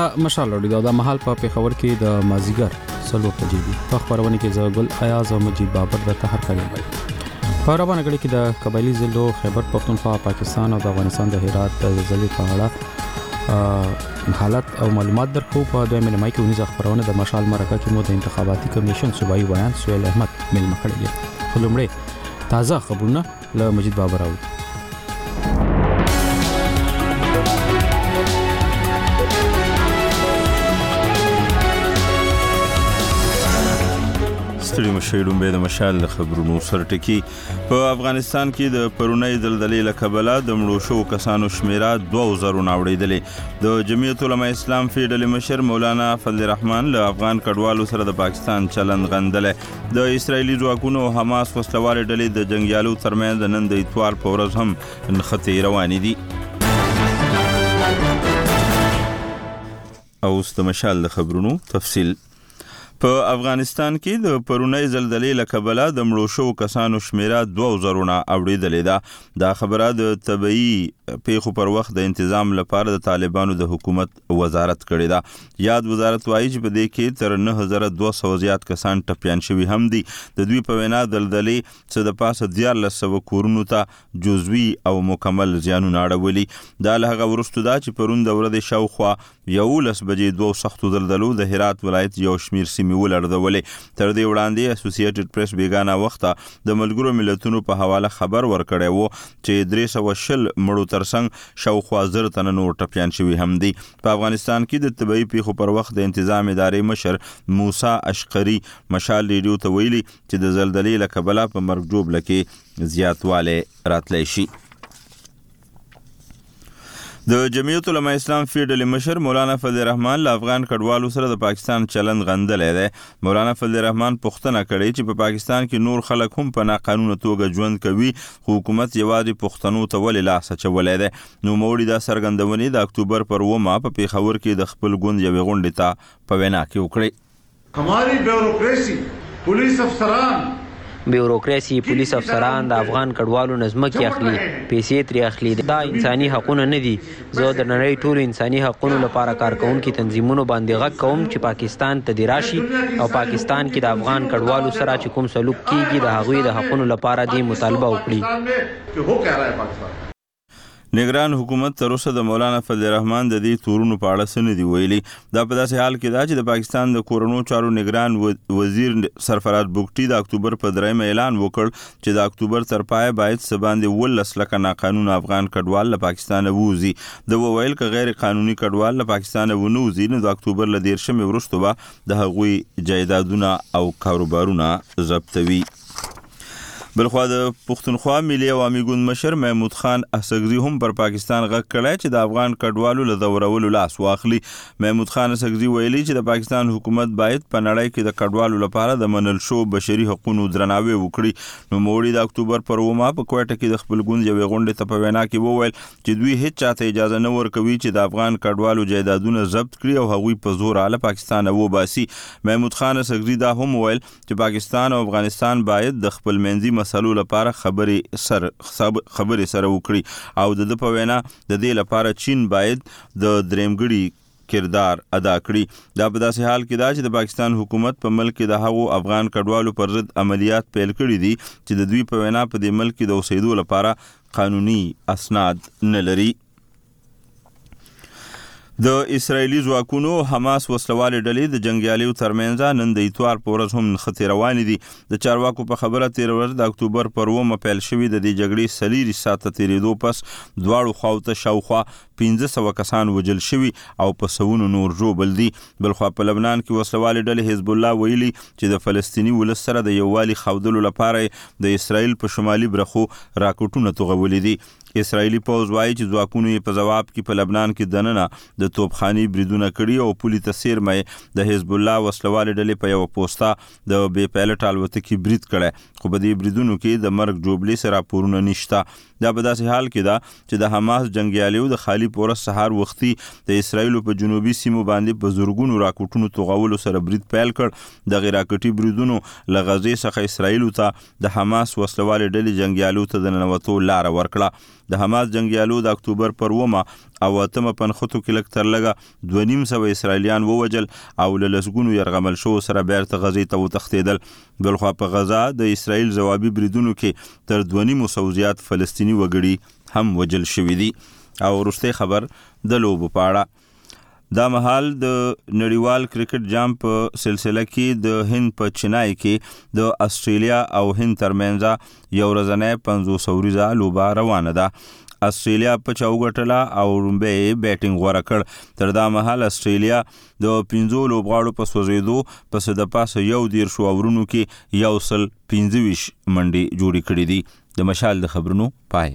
مشال اوري دا محل په پیښور کې د مازیګر سلو بجې دي. په خبرونه کې زګل ایاز او مجید بابر د تهر کړي وي. په روانه غړي کې د قبایلی ضلعو خیبر پختونخوا پاکستان او د افغانستان د هرات د زلزلې په اړه حالت او معلومات درکو. په دوه مې مای کې ونیزه خبرونه د مشال مرکه کې مو د انتخاباتي کمیشن صوبایي بیان سهیل احمد ملما کړی. خلومړي تازه خبرونه له مجید بابر راوړي. ستړي مشهورون به د مشال خبرونو سرټکی. په افغانستان کې د پرونی زلزلې له کبله د مړو شوو کسانو شمیره 2000 اوریدلې. د جمعیت علماء اسلام فیډل مشر مولانا فضل الرحمن له افغان کډوالو سره د پاکستان چلند غندلې. د اسرایلی ځواکونو او حماس وسلوال ډلې د جنگیالو ترمنځ نن د اتوار په ورځ هم نښتې روانې دي. او اوس د مشال خبرونو تفصیل. په افغانستان کې د پرونی زلزلې له کبله د مړو شوو کسانو شمیره 2000 اوریدلې ده. دا خبره د طبيعي پیښو پر وخت د تنظیم لپاره د طالبانو د حکومت وزارت کړې ده. یاد وزارت وایي چې په دې کې تر 9200 زیات کسان ټپيان شوي هم دي. د دوی په وینا زلزلې څه د پاسه 1400 کورونو ته جزوي او مکمل زیانونه اړولي. دا له هغه وروسته ده چې پرون د ورځې شاوخوا 11 بجې دوه سختو زلزلو د هرات ولایت یو شمیر سیمې ولړزولې. تر دې وړاندې اسوسییټډ پریس بیگانه وخته د ملګرو ملتونو په حواله خبر ورکړی و چې 320 مړو ترڅنګ شاوخوا 1000 تنه نور ټپيان شوي هم دي. په افغانستان کې د طبيعي پیښو پر وخت د تنظیم ادارې مشر موسی اشقری مشال ریډیو ته ویلي چې د زلزلې له کبله په مرګ جوړ لکه زیاتواله راتلی شي. د جمعیت علماء اسلام فیډل مشر مولانا فضل الرحمن له افغان کډوالو سره د پاکستان چلند غندلې ده. مولانا فضل الرحمن پوښتنه کړې چې په پاکستان کې نور خلک هم په ناقانونه توګه ژوند کوي، خو حکومت یوازې پښتنو ته ولې لاس اچولی دی. نو موړي دا څرګندونې د اکتوبر پر 9 په پیښور کې د خپل ګوند یوې غونډې ته په وینا کې وکړې. हमारी bureaucracy police अफसरान بیوروکراسي پولیس افسران د افغان کډوالو نظمکې اخلي، پیسې ترې اخلي. دا انساني حقونه نه دي. زه د نړۍ ټولو انساني حقونو لپاره کارکونکي تنظیمونو باندې غږ کوم چې پاکستان ته دې راشي او پاکستان کې د افغان کډوالو سره چې کوم سلوک کیږي د هغوی د حقونو لپاره دې مطالبه وکړي. نگران حکومت تر اوسه د مولانا فضل الرحمن د دې تورونو په اړه څه نه دي ویلي. دا په داسې حال کې ده چې د پاکستان د کورونو چارو نگران وزیر سرفراز بوګټي د اکتوبر په 3 اعلان وکړ چې د اکتوبر تر پای باید څه باندې 10 لکه ناقانونه افغان کډوال له پاکستان ووځي. د وویل که غیر قانوني کډوال له پاکستان ونوځي نو د اکتوبر له 13 وروسته به د هغوی جایدادونه او کاروبارونه ضبطوي. بلخوا د پښتونخوا ملي عوامي ګوند مشر محمود خان اسګزي هم پر پاکستان غږ کړی چې د افغان کډوالو له ځورولو لاس واخلي. محمود خان اسګزي ویلي چې د پاکستان حکومت باید په نړۍ کې د کډوالو لپاره د منل شو بشري حقوقو درناوی وکړي. نو موړي د اکتوبر پر 9 په کوټه کې د خپل ګوند یوې غونډې ته په وینا کې وویل چې دوی هیڅ چاته اجازه نه ورکوي چې د افغان کډوالو جایدادونه ضبط کړي او هغوی په زور له پاکستان وباسي. محمود خان اسګزي دا هم ویل چې پاکستان او افغانستان باید د خپل منځي مسلو لپاره خبرې سره وکړي او د په وینا د دې لپاره چین باید د درېمګړي کردار ادا کړي. دا په داسې حال کې ده چې د پاکستان حکومت په ملک کې د هغو افغان کډوالو پر ضد عملیات پیل کړي دي چې د دوی په وینا په دې ملک کې د اوسېدو لپاره قانوني اسناد نه لري. د اسرایلی ځواکونو حماس وسلوالې ډلې د جنگیالیو ترمنځ نن د اتوار په ورځ هم نښتې روانې دي. د چارواکو په خبره تیر ورځ د اکتوبر پر 9 پیل شوي د دې جګړې 4 ساعته تیرېدو پس دواړو خواو ته شاوخوا 1500 کسان وجل شوي او په سوونو نور ژوبل دي. بلخوا په لبنان کې وسلوالې ډلې حزب الله ویلي چې د فلسطیني ولس سره د یووالي ښودلو لپاره د اسرایل په شمالي برخو راکټونه توغولي دي. اسرایلی پوځ وایي چې ځواکونو یې په ځواب کې په لبنان کې دننه د توپخاني بریدونه کړي او پولي ته څیرمه د حزب الله وسلوالې ډلې په یو پوسټه د بې پیلوټ الوتکې برید کړی، خو په دې بریدونو کې د مرګ جوړبلې سره راپورونه نشته. دا په داسې حال کې ده چې د حماس جنگیالیو د خالی پورس سهار وختي د اسرایلو په جنوبي سیمو باندې په زورګونو راکټونو توغولو سره برید پیل کړ. د راکټي بریدونو له غزې څخه اسرایلو ته د حماس وسلوالې ډلې جنگیالیو ته د ننوتو لاره ورکړه. د حماس جنگیالو د اکتوبر پر 9 او 8 پنخته کې لک تر لګه 2.5 اسرائیلیان ووجل او لسګونو يرغمل شو سره بیرته غزې ته وتښتیدل. بلخوا په غزا د اسرائیل جوابي بریدونو کې تر 2.5 زیات فلسطینی وګړي هم وجل شوي دي. او وروستي خبر د لوبو په اړه. دا مهال د نړیوال کرکټ جام په سلسله کې د هند په چنای کې د استرالیا او هند ترمنځ یو ورځنۍ 500 ورځه لوبه روانه ده. استرالیا په چوغټلا او رومبه بیټینګ غوړه کړ. تر دا مهال استرالیا د 15 لوبغاړو په سوزیدو پس د پاسه یو دیر شو ورونو کې یو سل 25 منډي جوړې کړې دي. د مشال د خبرونو پای.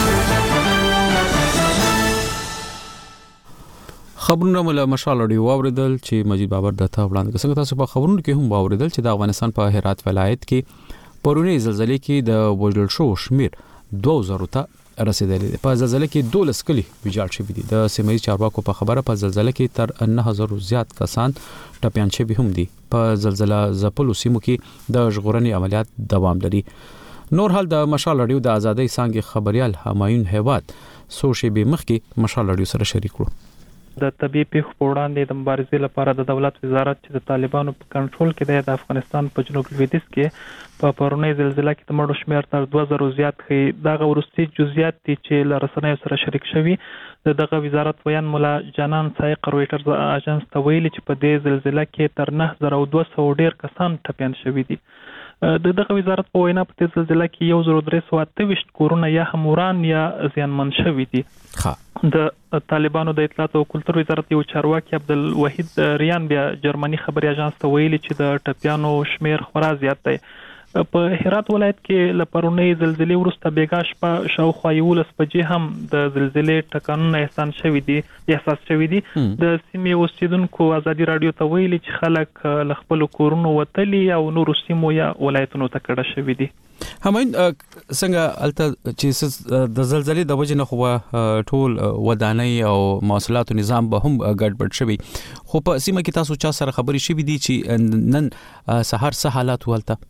خبرونه مله مشال اړیو واوریدل چې مجید بابر دته وړاندې څنګه تاسو په خبرونو کې هم واوریدل چې د افغانستان په هرات ولایت کې پرونی زلزلې کې د وژل شو شمیر 2000 ته رسیدلی دی. په زلزلې کې 12 کلی ویجاړ شوي دي. د سیمایي چارواکو په خبره په زلزلې کې تر 9000 زیات کسان ټپيان شوي هم دي. په زلزلہ ځپلو سیمو کې د ژغورنې عملیات دوام لري. نور حال د مشال اړیو د ازادۍ څنګه خبريال همایون هیواد سوشي به مخ کې مشال اړیو سره شریک کړو. د طبي پیښو په وړاندې د مبارزې لپاره د دولت وزارت چې د طالبانو په کنټرول کې دی د افغانستان په جنوب لویدیځ کې په پرونی زلزلہ کې د مړو شمېر تر 2000 زیات ښیي. دغه وروستي جزئیات دي چې له رسنیو سره شریک شوي. دغه وزارت ویان مولا جانان سایق رويټرز اژانس ته ویلي چې په دې زلزلہ کې تر 9200 ډیر کسان ټپيان شوي دي. دغه وزارت په وینا په دې زلزلہ کې 1328 کورونه یا هم وران یا زیانمن شوي دي. د طالبانو د اطلاعات او کلتور وزارت یو چارواکي عبدالوحید ریان بیا جرمني خبري اژانس ته ویلي چې د ټپيانو شمیر خورا زیات دی. په هرات ولایت کې له پرونی زلزلې وروسته بیګا شپه شاوخوا 11 بجې هم د زلزلې ټکانونه احساس شوي دي. د سیمې اوسیدونکو ازادي رادیو ته ویلي چې خلک له خپل کورونو وتلي او نور سیمو یا ولایتونو ته کډه شوي دي. همین څنګه الته چې د زلزلې د وجې نه خو ټول ودانۍ او مواصلاتو نظام به هم ګډوډ شوی. خو په سیمه کې تاسو چا سره خبري شوي دي چې نن سحر څه حالات ولته؟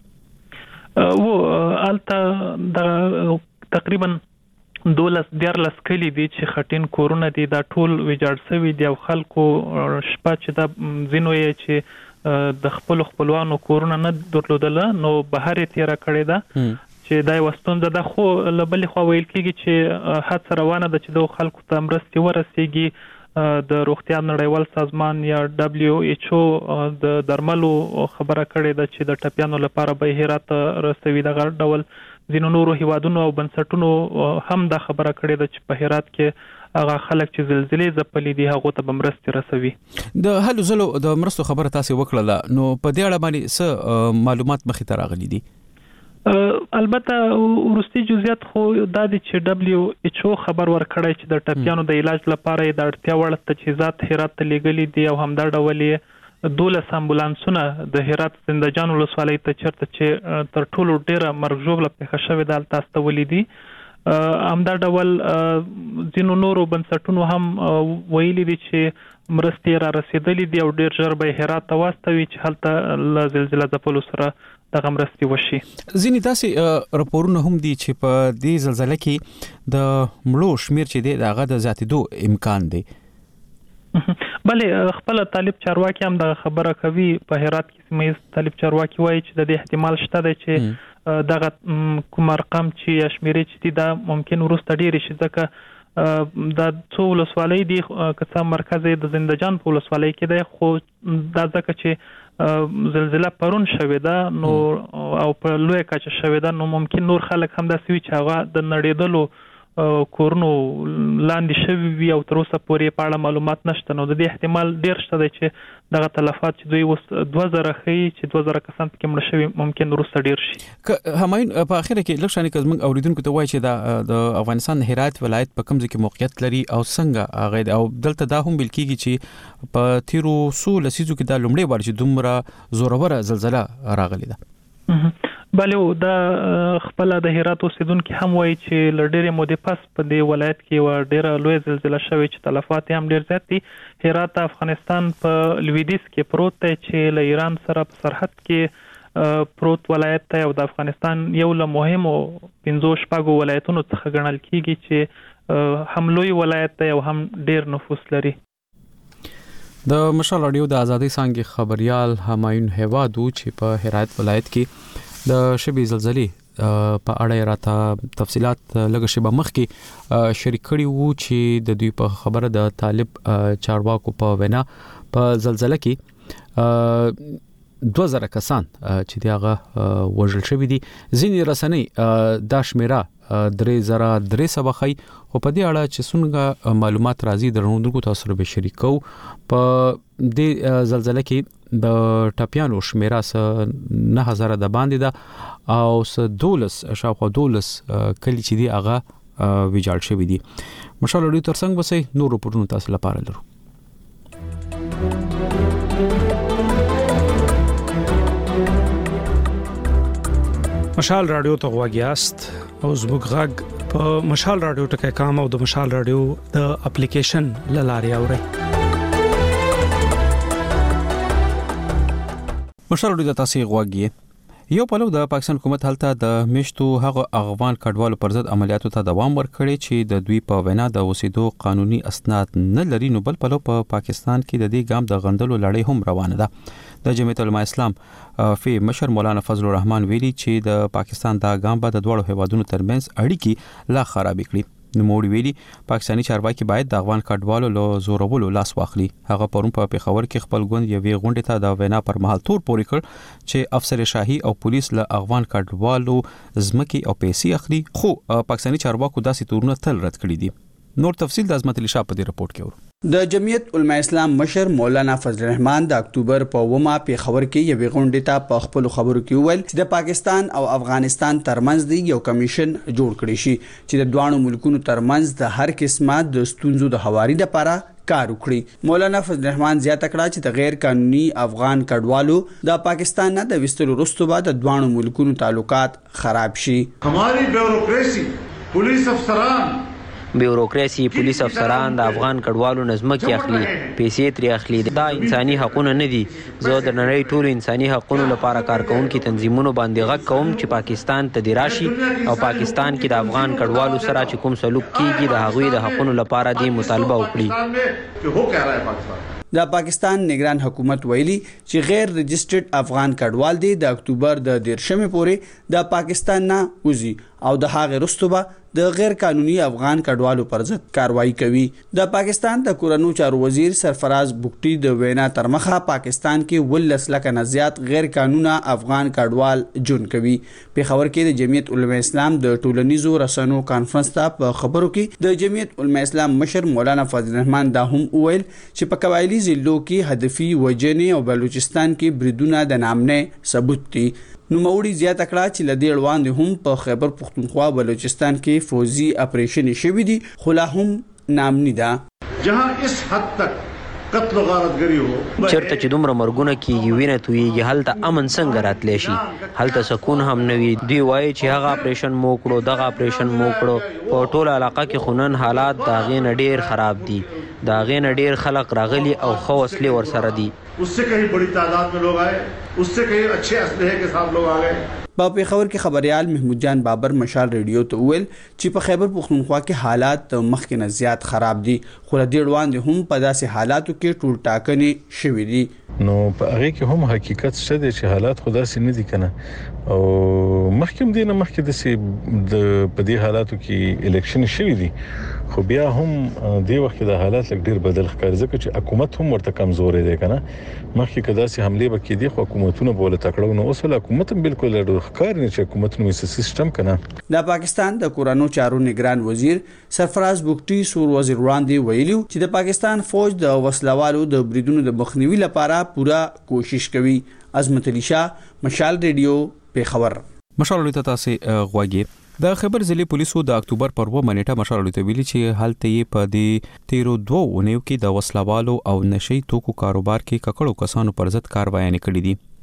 الته د تقریبا 12 کلی دي چې خټین کورونه دي دا ټول ویجاړ شوي دي او خلکو شپه چې د زینو یې چې د خپلوانو کورونه نه درلودل نو بهر تیر کړی دا چې دای وستون ده. خو لبل خو ویل کېږي چې حادثه روانه ده چې د خلکو ته مرستي ورسیږي. د روغتیا نړیوال سازمان یا WHO د درملو خبره کړې ده چې د ټپيانو لپاره به هرات رسوي. د غړ ډول ځینو نورو هیوادونو او بنسټونو هم دا خبره کړې ده چې په هرات کې هغه خلک چې زلزلې ځپلې دي هغه ته مرستې رسوي. د هلو زلو د مرستو خبره تاسو وکړه نو په دې اړه باندې څه معلومات مخې ته راغلي دي؟ البته ورستي جزئیات خو د WHO خبر ورکړی چې د ټپيانو د علاج لپاره د اړتیا وړ تجهیزات هرات ته لېږلي دي او همدا ډول 12 امبولانسونه د هرات زندجان ولسوالۍ ته چرته چې تر ټولو ډیره مرګ ژوبله پیښه شوې ده تاسو ته ولیدي. همدا ډول ځینو نورو بنسټونو هم ویلي دي چې مرستې را رسیدلې دي او ډیر ژر به هرات ته واستوي چې هلته له زلزلې ځپلو سره دغه مرستې وشي. ځینې داسې راپورونه هم دي چې په دې زلزلې کې د مړو شمیر چې دی هغه د زیاتېدو امکان دی. بلې خپل طالب چارواکي هم د خبره کوي. په هرات کې سیمه طالب چارواکي وایي چې د دې احتمال شته دی چې دغه کوم رقم چې شمیرې چې دا ممکن ورسته ډیر شي ځکه د څو ولسوالۍ دي که مرکز د زندجان په ولسوالۍ کې دی خو دا ځکه چې زلزلہ پرون شوې ده نو او په لوی کچه شوې ده نو ممکن نور خلک هم داسې وي چې هغه د نړیدلو کورونو لاندې شوي وي او تر اوسه پورې په اړه معلومات نشته. نو د دې احتمال ډیر شته دی چې دغه تلفات چې دوی اوس 2000 ښیي چې 2000 کسان پکې مړه شوي ممکن وروسته ډیر شي. همایون په اخر کې لږ شانې کزمن اوریدونکو ته وایي چې د افغانستان هرات ولایت په کوم ځای کې موقعیت لري او څنګه هغه او دلته دا هم ویل کېږي چې په تیرو سو لسیزو کې د لومړی وار چې دومره زورور زلزلہ راغلی ده. بلې د خپل د هرات اوسیدونکو هم وایي چې لړډېرې مودې پس په دې ولایت کې یو ډېره لوی زلزلہ شوې چې تلفات هم ډېر زیات دي. هرات افغانستان په لویدیځ کې پروت دی چې له ایران سره په سرحد کې پروت ولایت ته او د افغانستان یو له مهمو 15 ولایتونو څخه ګڼل کیږي چې هم لوی ولایت ته او هم ډیر نفوس لري. د مشال رادیو د ازادي څنګه خبريال همایون هوادو چې په هرات ولایت کې د شبي زلزلې په اړه راته تفصيلات لږ شی به مخکې شریک کړي وو چې د دوی په خبره د طالب چارواکو په وینا په زلزلې کې 2000 کسان چې دغه وژل شوی دي. ځینې رسنۍ د شمیره 3300 خي خو په دې اړه چې څنګه معلومات راځي درنوونکو تاسو سره به شریکو. په دې زلزلې کې د ټاپیانو شمیره 9000 د باندې ده او 12 شاوخوا 12 کلی چې دی هغه ویجاړ شوی دي. مشال اړیو ترڅنګ وسې نور پرونو تاسو لپاره لرو. مشال رادیو ته غواګیاست او زموږ غږ په مشال رادیو ټکي کام او د مشال رادیو د اپلیکیشن لاري اوري. مشال رادیو تاسو غواګی یو په لور د پاکستان حکومت هلته د میشتو هغه افغان کډوالو پر ضد عملیاتو ته دوام ورکړي چې د دوی په وینا د اوسېدو قانوني اسناد نه لري. نو بل په لور په پاکستان کې د دې ګام د غندلو لړۍ هم روانه ده. د جمعیت العلماء اسلام فی مشر مولانا فضل الرحمن ویلي چې د پاکستان د ګام به د دوړو هیوادونو ترمنځ اړیکې لا خراب کړي. نو موږ ویلي پاکستاني چارواکي باید د افغان کډوالو له زورولو لاس واخلي. هغه پرون په پیښور کې خپل ګوند یوې غونډې ته د وینا پر مهال تور پورې کړ چې افسر شاهي او پولیس له افغان کډوالو ځمکې او پیسې اخلي، خو پاکستاني چارواکو داسې تورونه تل رد کړي دي. نور تفصیل د عظمت علي شاه په دې رپورت کې ورو. د جمعیت علماء اسلام مشر مولانا فضل الرحمن د اکتوبر په 9 پیښور کې یو غونډه ته په خپل خبرو کې ویل چې د پاکستان او افغانستان ترمنځ دی یو کمیشن جوړ کړی شي چې د دوه ملکونو ترمنځ د هر قسمه د ستونزو د حواري لپاره کار وکړي. مولانا فضل الرحمن زیاته کړه چې د غیر قانوني افغان کډوالو د پاکستان نه د وستلو وروسته بعد د دوه ملکونو تعلقات خراب شي. हमारी ब्यूरोक्रेसी पुलिस अफसरान بیوروکراسي پولیس افسران د افغان کډوالو نظمکې اخلي، پیسې ترې اخلي. دا انساني حقونه نه دي. زه د نړۍ ټولو انساني حقوقو لپاره کارکونکو تنظیمونو باندې غږ کوم چې پاکستان ته دی راشي او پاکستان کې د افغان کډوالو سره چې کوم سلوک کیږي د هغوی د حقوقو لپاره دی مطالبه وکړي. د پاکستان نگران حکومت ویلي چې غیر رجسټرډ افغان کډوال دي د اکتوبر د 13 پورې د پاکستان نه وځي او د هغه رستوبه د غیر قانوني افغان کډوالو پر ضد کاروایی کوي. د پاکستان د کورونو چارو وزیر سرفراز بوکټي د وینا تر مخه پاکستان کې 12 لک نه زیات غیر قانوني افغان کډوال جون کوي. په خبر کې د جمعیت علماء اسلام د ټولنیزو رسنیو کانفرنس ته په خبرو کې د جمعیت علماء اسلام مشر مولانا فضل الرحمن دا هم ویل چې په قبایلی ضلعو کې هدفي وجنې او بلوچستان کې بریدونه د نامنه ثبوت دي. نو موري زیاته کړه چې لدی وړاندې هم په خیبر پختونخوا بلوچستان کې فوزي اپریشن شوی دي خو لا هم نامنی ده. جهاں اس حد تک قتل و غارتګری هو چرته چې دومره مرګونه کیږي وینه تویږي هلته امن څنګه راتلی شي، هلته سکون هم نه وي. دوی وایي چې هغه اپریشن مو کړو دغه اپریشن مو کړو. په ټوله علاقه کې خونن حالات د هغې نه ډیر خراب دي. د هغې نه ډیر خلک راغلي او ښه وسلې ورسره دي. اس سے کہیں بڑی تعداد میں لوگ آئے، اس سے کہیں اچھے اسلحے کے ساتھ لوگ آ گئے. په پیښور کې خبريال محمود جان بابر مشال ریډیو ته ویل چې په خیبر پختونخوا کې حالات مخکې نه زیات خراب دي خو د دې وړاندې هم په داسې حالاتو کې ټول ټاکنې شوې دي. نو په هغه کې هم حقیقت شته چې حالات خدا سي نه دي کنه او مخکې دینه مخکې د په دې حالاتو کې الیکشن شوی دي خو بیا هم د وخت د حالات لږ ډیر بدل ښکاري ځکه چې حکومت هم ورته کمزورې ده کنه. مخکې کدا سي حمله وکړي دي خو حکومتونه بوله تکړه نو اوس حکومت هم بالکل ښکار نه چې حکومت نو سیستم کنه. د پاکستان د کورونو چارو نگران وزیر سرفراز بوکټي سور وزیر وړاندې ویلو چې د پاکستان فوج د وسلوالو د بریدونو د مخنیوي لپاره پورا کوشش کوي. عظمت علي شاه مشال ریډیو پیښور. مشال علي تاسو غواګي د خیبر ضلع پولیسو د اکتوبر پر 9 نیټه مشال علي ته ویلي چې حالت یې په دې 13 کې د وسلوالو او نشي توکو کاروبار کې ککړو کسانو پر ضد کاروایي کړې دي.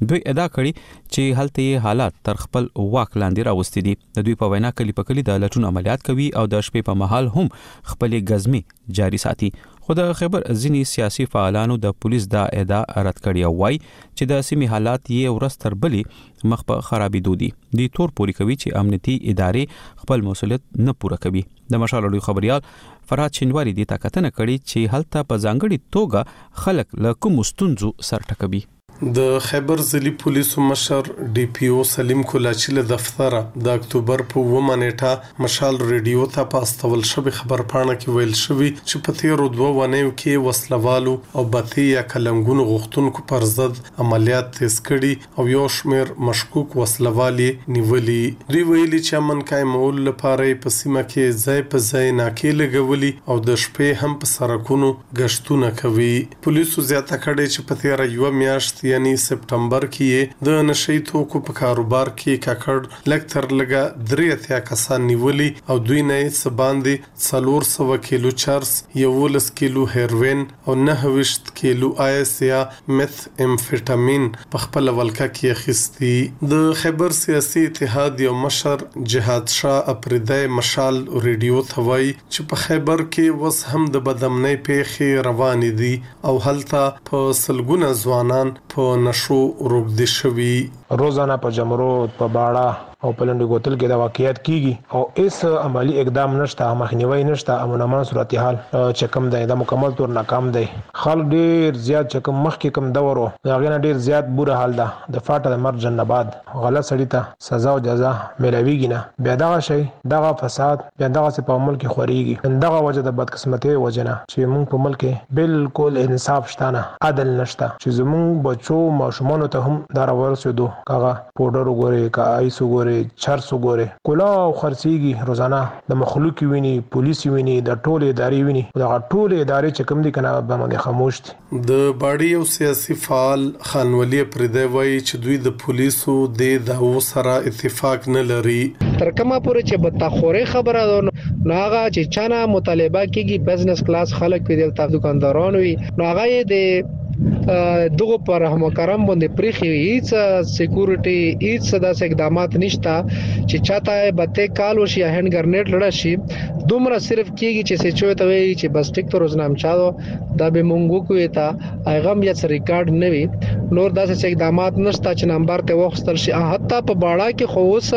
دوی ادعا کړي چې هلته حالات تر خپل واک لاندې راوستي دي. د دوی په وینا کلی په کلی د لټون عملیات کوي او د شپې په مهال هم خپلې غزمې جاري ساتي. خو د خیبر ځینی سیاسي فعالانو د پولیس دا ادعا رد کړې او وايي چې د سیمې حالات یې ورځ تر بلې مخ په خرابېدو دي. دوی تور پوري کوي چې امنیتي ادارې خپل مسولیت نه پوره کوي. د مشال راډیو خبريال فراد شینواری دې تاکتنه کړي چې هلته په ځانګړي توګه خلک له کوم ستونزو سر ټکوي. د خیبر ضلعي پولیسو مشر ډي پی او سلیم کولاچي له دفتر د اکتوبر په 9 نیټه مشال ریډیو ته پاستول شوی خبر پاڼه کې ویل شوی چې په تیرو 2 ونیو کې وسلوالو او بتی یا کلنګونو غوښتونکو پر ضد عملیات تیز کړي او یو شمېر مشکوک وسلوالي نیولي. دوی ویلي چې امن قائمول لپاره په سیمه کې ځای په ځای ناکې لګولي او د شپې هم په سړکونو غشتونه کوي. پولیسو زیاته کړي چې په تیر یو میاشت یعنی سپټمبر کې د نشئی توکو په کاروبار کې کاکړ لکتر لګا 3 کسان نیولي او دوی نه څه باندې 400 کیلو چرس 11 کیلو هیروین او 9 کیلو آیس یا میث امفیټامین په خپل ولکه کې اخیستي. د خیبر سیاسي اتحاد یو مشر جهاد شاه اپریدای مشال ریډیو ته وایي چې په خیبر کې وس هم د بدامنۍ پیښې روانې دي او هلته په سلګونه ځوانان په نشو روغدي شوي. روزانه په جمرود په باړه او په لنډ ګوتل کې دا واقعیت کیږي او اس عملی اقدام نشته، مخنیوي نشته، امن صورتحال چې کوم دی دا مکمل تور ناکام دی. خلک ډیر زیات چې کوم مخ کې کوم دورو دا غنه ډیر زیات بوره حال ده. د فاټه د مرجن نه بعد غلط سړی ته سزا او جزا ملويږي نه، بیا دا شي دغه فساد بیا دغه څه په ملک خوريږي. دغه وجه د بدقسمتۍ وجنه چې موږ په ملک بالکل انصاف شته نه، عدل نشته چې زموږ بچو ماشومان ته هم دا ورسېدو کاغه پودر وګوري کا ایس وګوري چرس وګوري کلا او خرڅيږي روزانه د مخلوق ویني پولیس ویني د ټوله ادارې ویني دا ټوله ادارې چې کوم دي کنه باندې خاموش دي. د باډي او سیاسي فعال خانولي پردې وایي چې دوی د پولیسو د داو سره اتفاق نه لري. تر کومه پورې چې بتاخوري خبره نو هغه چې چانه مطالبه کیږي بزنس کلاس خلک په دې دکاندارانو وي نو هغه د دغه پر رحم کرم باندې پریخي هیڅ سکیورټي هیڅ داسې اقدامات نشته چې چاته بته کال وشي هند ګرنیټ لړ شي دومره صرف کیږي چې سچوي ته وي چې بس ټیک تو روزنامه چاو دا به مونږ کوی ته ایغام یا ریکارډ نه وي نور داسې اقدامات نشته چې نمبر ته وښتل شي. حتی په باړه کې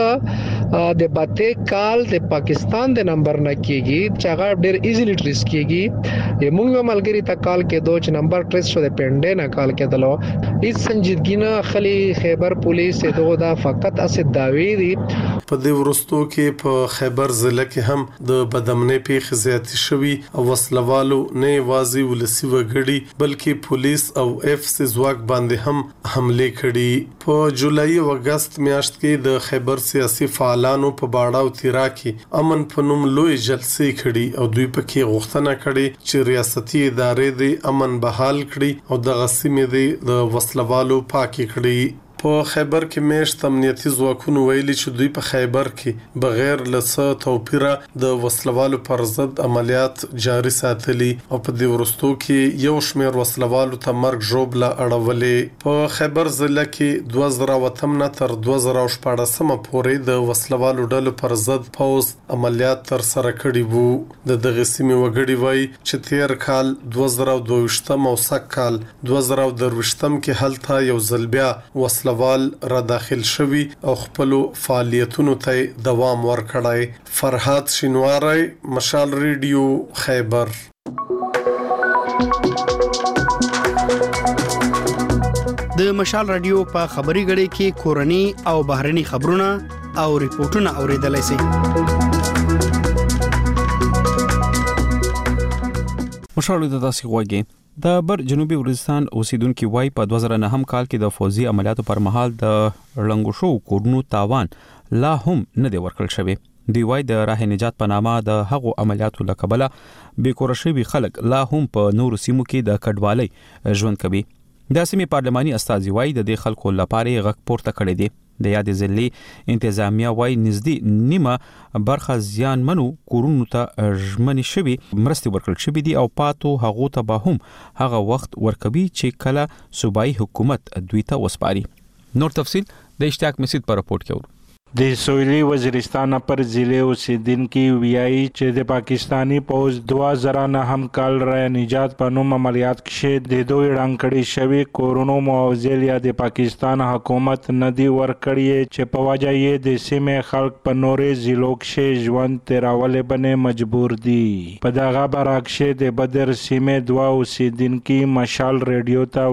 خو د بته کال د پاکستان د نمبر نه کیږي چې هغه ډیر ایزیلی ټریس کیږي. موږ ملګری ته کال کې دوه چې نمبر ټریس شو د پنده نه کال کې دلو هیڅ سنجیدګي نه خلی خیبر پولیس دغه دا فقط اسه داوی دي. په دې ورستو کې په خیبر ضلع کې هم د بدامنۍ پیښې زیاتې شوي او وسلوالو نه یوازې ولسی وګړي بلکې پولیس او اف سي ځواک باندې هم حمله کړي. په جولای او اگست میاشت کې د خیبر سیاسي فعالانو په باړه او تیرا کې امن په نوم لوی جلسې کړي او دوی پکې غوښتنه کړي چې ریاستي ادارې د امن بحال کړي او د غسیمې د وسلوالو پاکي کړي. په خیبر کې میشت امنیتي ځواکونو ویلي چې دوی په خیبر کې بغیر لڅ توپیره د وسلوالو پر ضد عملیات جاري ساتلي او په دې ورستو کې یو شمېر وسلوالو ته مرګ ژوبله اړولې. په خیبر ضلع کې 2008 نه تر 2014 پورې د وسلوالو ډلو پر ضد پوز عملیات تر سره کړي وو. د دغه سیمې وګړي وایي چې تیر کال 2022 او سږ کال 2023 کې هلته یو ځل بیا وسلوال را داخل شوي او خپل فعالیتونو ته دوام ورکړای. فرحات شینواری مشال ریډیو خیبر. د مشال رادیو په خبري غړي کې کورني او بهرني خبرونه او ریپورتونه اوریدلای شئ. مشال د تاسو غوږی د بر جنوبي وزیرستان اوسیدونکو وای په 2009 کال کې د فوزي عملیاتو پر مهال د لنګو شو کورونو تاوان لا هم نه دی ورکړل شوی. دی وای د راه نجات په نامه د هغو عملیاتو لکبله به کورشوي خلک لا هم په نور سیمو کې د کډوالۍ ژوند کوي. د سیمې پارلماني استازي وای د خلکو لپاره غږ پورته کړی دی. د یاد ځلې انتظامیه وای نږدې نیمه برخه زیان منو کورونو ته ژمنې شوی مرستې ورکړل شوی دي او پاتو هغه ته به هم هغه وخت ورکوي چې کله صوبایي حکومت دوی ته وسپاري. نور تفصیل د اشتیاق مسجد پر رپورت کې د سویلي وزیرستان پر ضلع اوسیدونکو ویایي چې د پاکستانی پوز 2009 کال را نجات په نوم عملیات کې د دوی ړنګ شوی کورونا معاوضه یا د پاکستان حکومت ندی ورکړی چې په وجه یې د سیمې خلک په نورې ضلعو کې ژوند تیرول باندې مجبور دي. په دغه برعکس د بدر سیمې دوه اوسیدونکو مشال ریډیو ته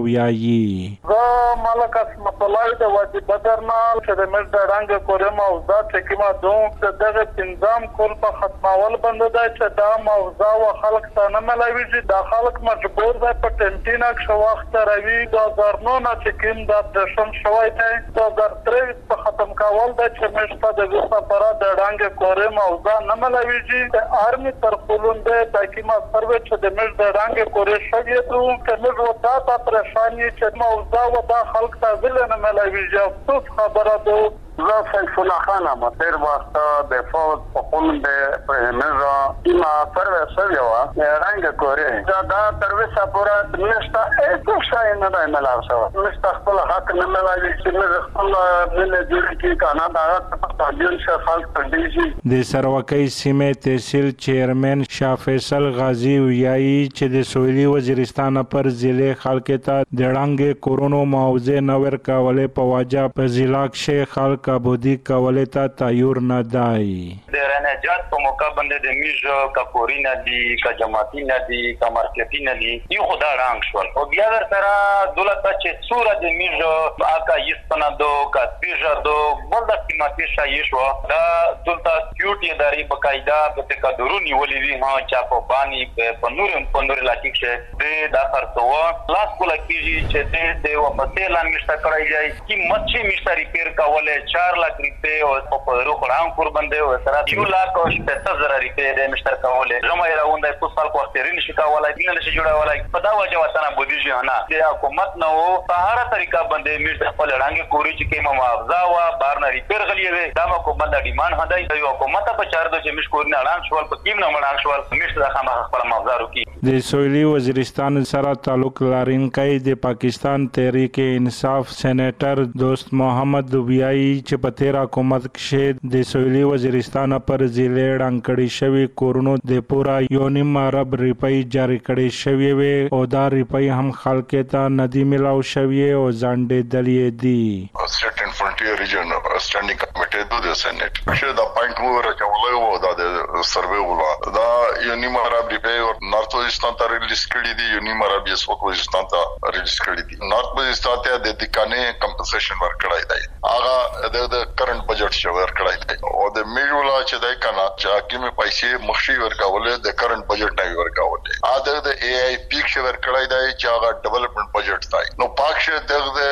ویایي مالک اسمت الله د وادي بدر نه چې د مزد ړنګ کورم موضوع چې کومه دوه دغه تنظیم کول په ختمول بند دی چې دا موضوع او خلک ته نه ملويږي د خلک مجبور دی په ټنټینا کې وخت راوي 2009 نه چې کوم د شم شوی دی 2023 په ختم کول دی چې مشته د سفر د ړنګ کورم موضوع نه ملويږي د ارمي تر خلون دی د کومه سروې چې د مزد ړنګ کورې شوی دی چې موږ وتا ته پریشانی چې موضوع او د خلک ته ځل نه ملويږي افسوس خبره ده. زه سیف الله خان ام تیر وخت د فوت په خون د پرمزه ما سروې سوي وا رنګ کورې دا تر وسه پورې نشته هیڅ شای نه دی ملاوسه نشته خپل حق نه ملایي چې موږ خپل بل جوړ کی کنه دا په دې څه خلک پدې د سروکۍ سیمې تحصیل چیرمن شاه فیصل غازی ویایي چې د سویلي وزیرستان پر ضلع خلک ته د ړنګ کورونا معاوضه نه ورکولې په وجه په ضلع کې خلک کابودی کولې ته تیار نه دی. د رنجات په موقع باندې د میژو کپوري نه دي کا جماعتي نه دي کا مارکیټي نه دي یو خدا رنګ شول او بیا در سره دولت چې څوره د میژو اکا یستنه دو کا پیژا دو بل د قیمتي شای شو دا دولت سکیورټي ادارې بقاعده د تکدرونی ولې وی ما چا په باندې په نور لاټیک شه د خرڅو لاس کوله کیږي چې د وپسې لان مشته کړی جاي کی مچې مشته ریپیر کولې 4 लाख रुपए او په روخړان کور باندې او سره 2 लाख او 700,000 روپے د مشتر کولې زما راوندې په سال کو اختیاري نشي کولای دین نشي جوړولای په دا وجه وطن بودیږي نه د حکومت نو په هر طریقه باندې مشتر خپل رنګ کوری چې کیمه معاوضه وا بار نه ریپیر غلیوي دا حکومت د ډیماند هداي یو حکومت په چار د چې مشکور نه اعلان شول په کیم نه مړان شول مشتر خامخ خپل معاوضه وکي. د سویلي وزیرستان سره تعلق لرونکي د پاکستان تحریک انصاف سېنیټر دوست محمد ویایي چې په تیر حکومت کې د سویلي وزیرستان پر ضلع ړنګ شوی کورونو د پورا 1.5 ارب روپۍ جاری کړي شوی وي او دا روپۍ هم خلک ته ندی ملاو شوی او ځانډې دلې دي. سټیټ اینڈ فرنټیر ریجن سټانډینګ کمیټه د سېنیټ چې دا پوینټ مو راکولای وو دا د سروې ولا دا 1.5 ارب روپۍ او نارث وزیرستان ته ریلیز کړي دي 1.5 ارب ساوث وزیرستان ته ریلیز کړي دي. نارث وزیرستان ته د دکانې کمپنسیشن ورکړای دی هغه د کرنٹ بجټ شو ورکړای دی او د میجولا چې دای کنه چې کیمه پیسې مخشي ورکولې د کرنٹ بجټ نه ورکولې اده د ای آی پی کې ورکړای دی چې هغه ډیولپمنٹ بجټ دی نو پاکشه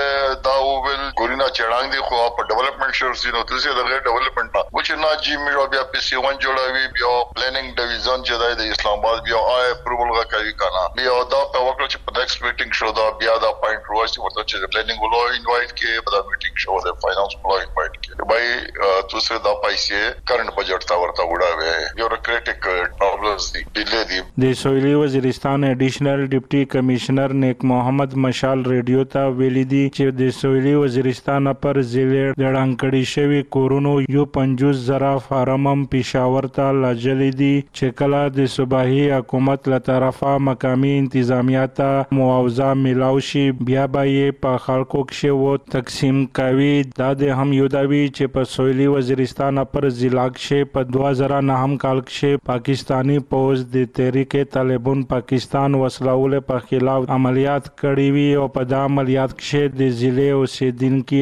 د دا ویل ګورینا چړانګ دی خو په ډیولپمنٹ شورسي نو تاسو د ډیولپمنٹ و چې نا جی میجو بیا پی سی 1 جوړوي بیا پلانینګ ډیویژن چې دی د اسلام آباد بیا آی اپروول غوښوي کنه بیا دا په وکړه چې په نیکسټ میټینګ شو دا بیا دا پوینټ رواسي ورته چې پلانینګ ولو انوایټ کې په دا میټینګ شو د فاینانس ولو انوایټ کې بای تاسو دا پیسې کرنٹ بجټ تا ورته وړاوي بیوروکریټک پرابلمز دي ډیلې دي. د سویلي وزیرستان ایډیشنل ډیپټي کمشنر نیک محمد مشال ریډیو ته ویلي دي چې د سویلي وزیرستان پر ضلع د ړنګ شوی کورونو یو 50,000 فارمم پېښور ته لاجلې دي چې کله د صوبایي حکومت له طرفه مقامي انتظامیه ته معاوضه ملاو شي بیا به یې په خلکو کې و تقسیم کوي. دا د هم یو داوی چې په سویلي وزیرستان پر ضلع کې په 2009 کال کې پاکستانی پوز د تحریک طالبان پاکستان وسلول په خلاف عملیات کړی وی او په دا عملیات کې د ضلع اوسیدونکو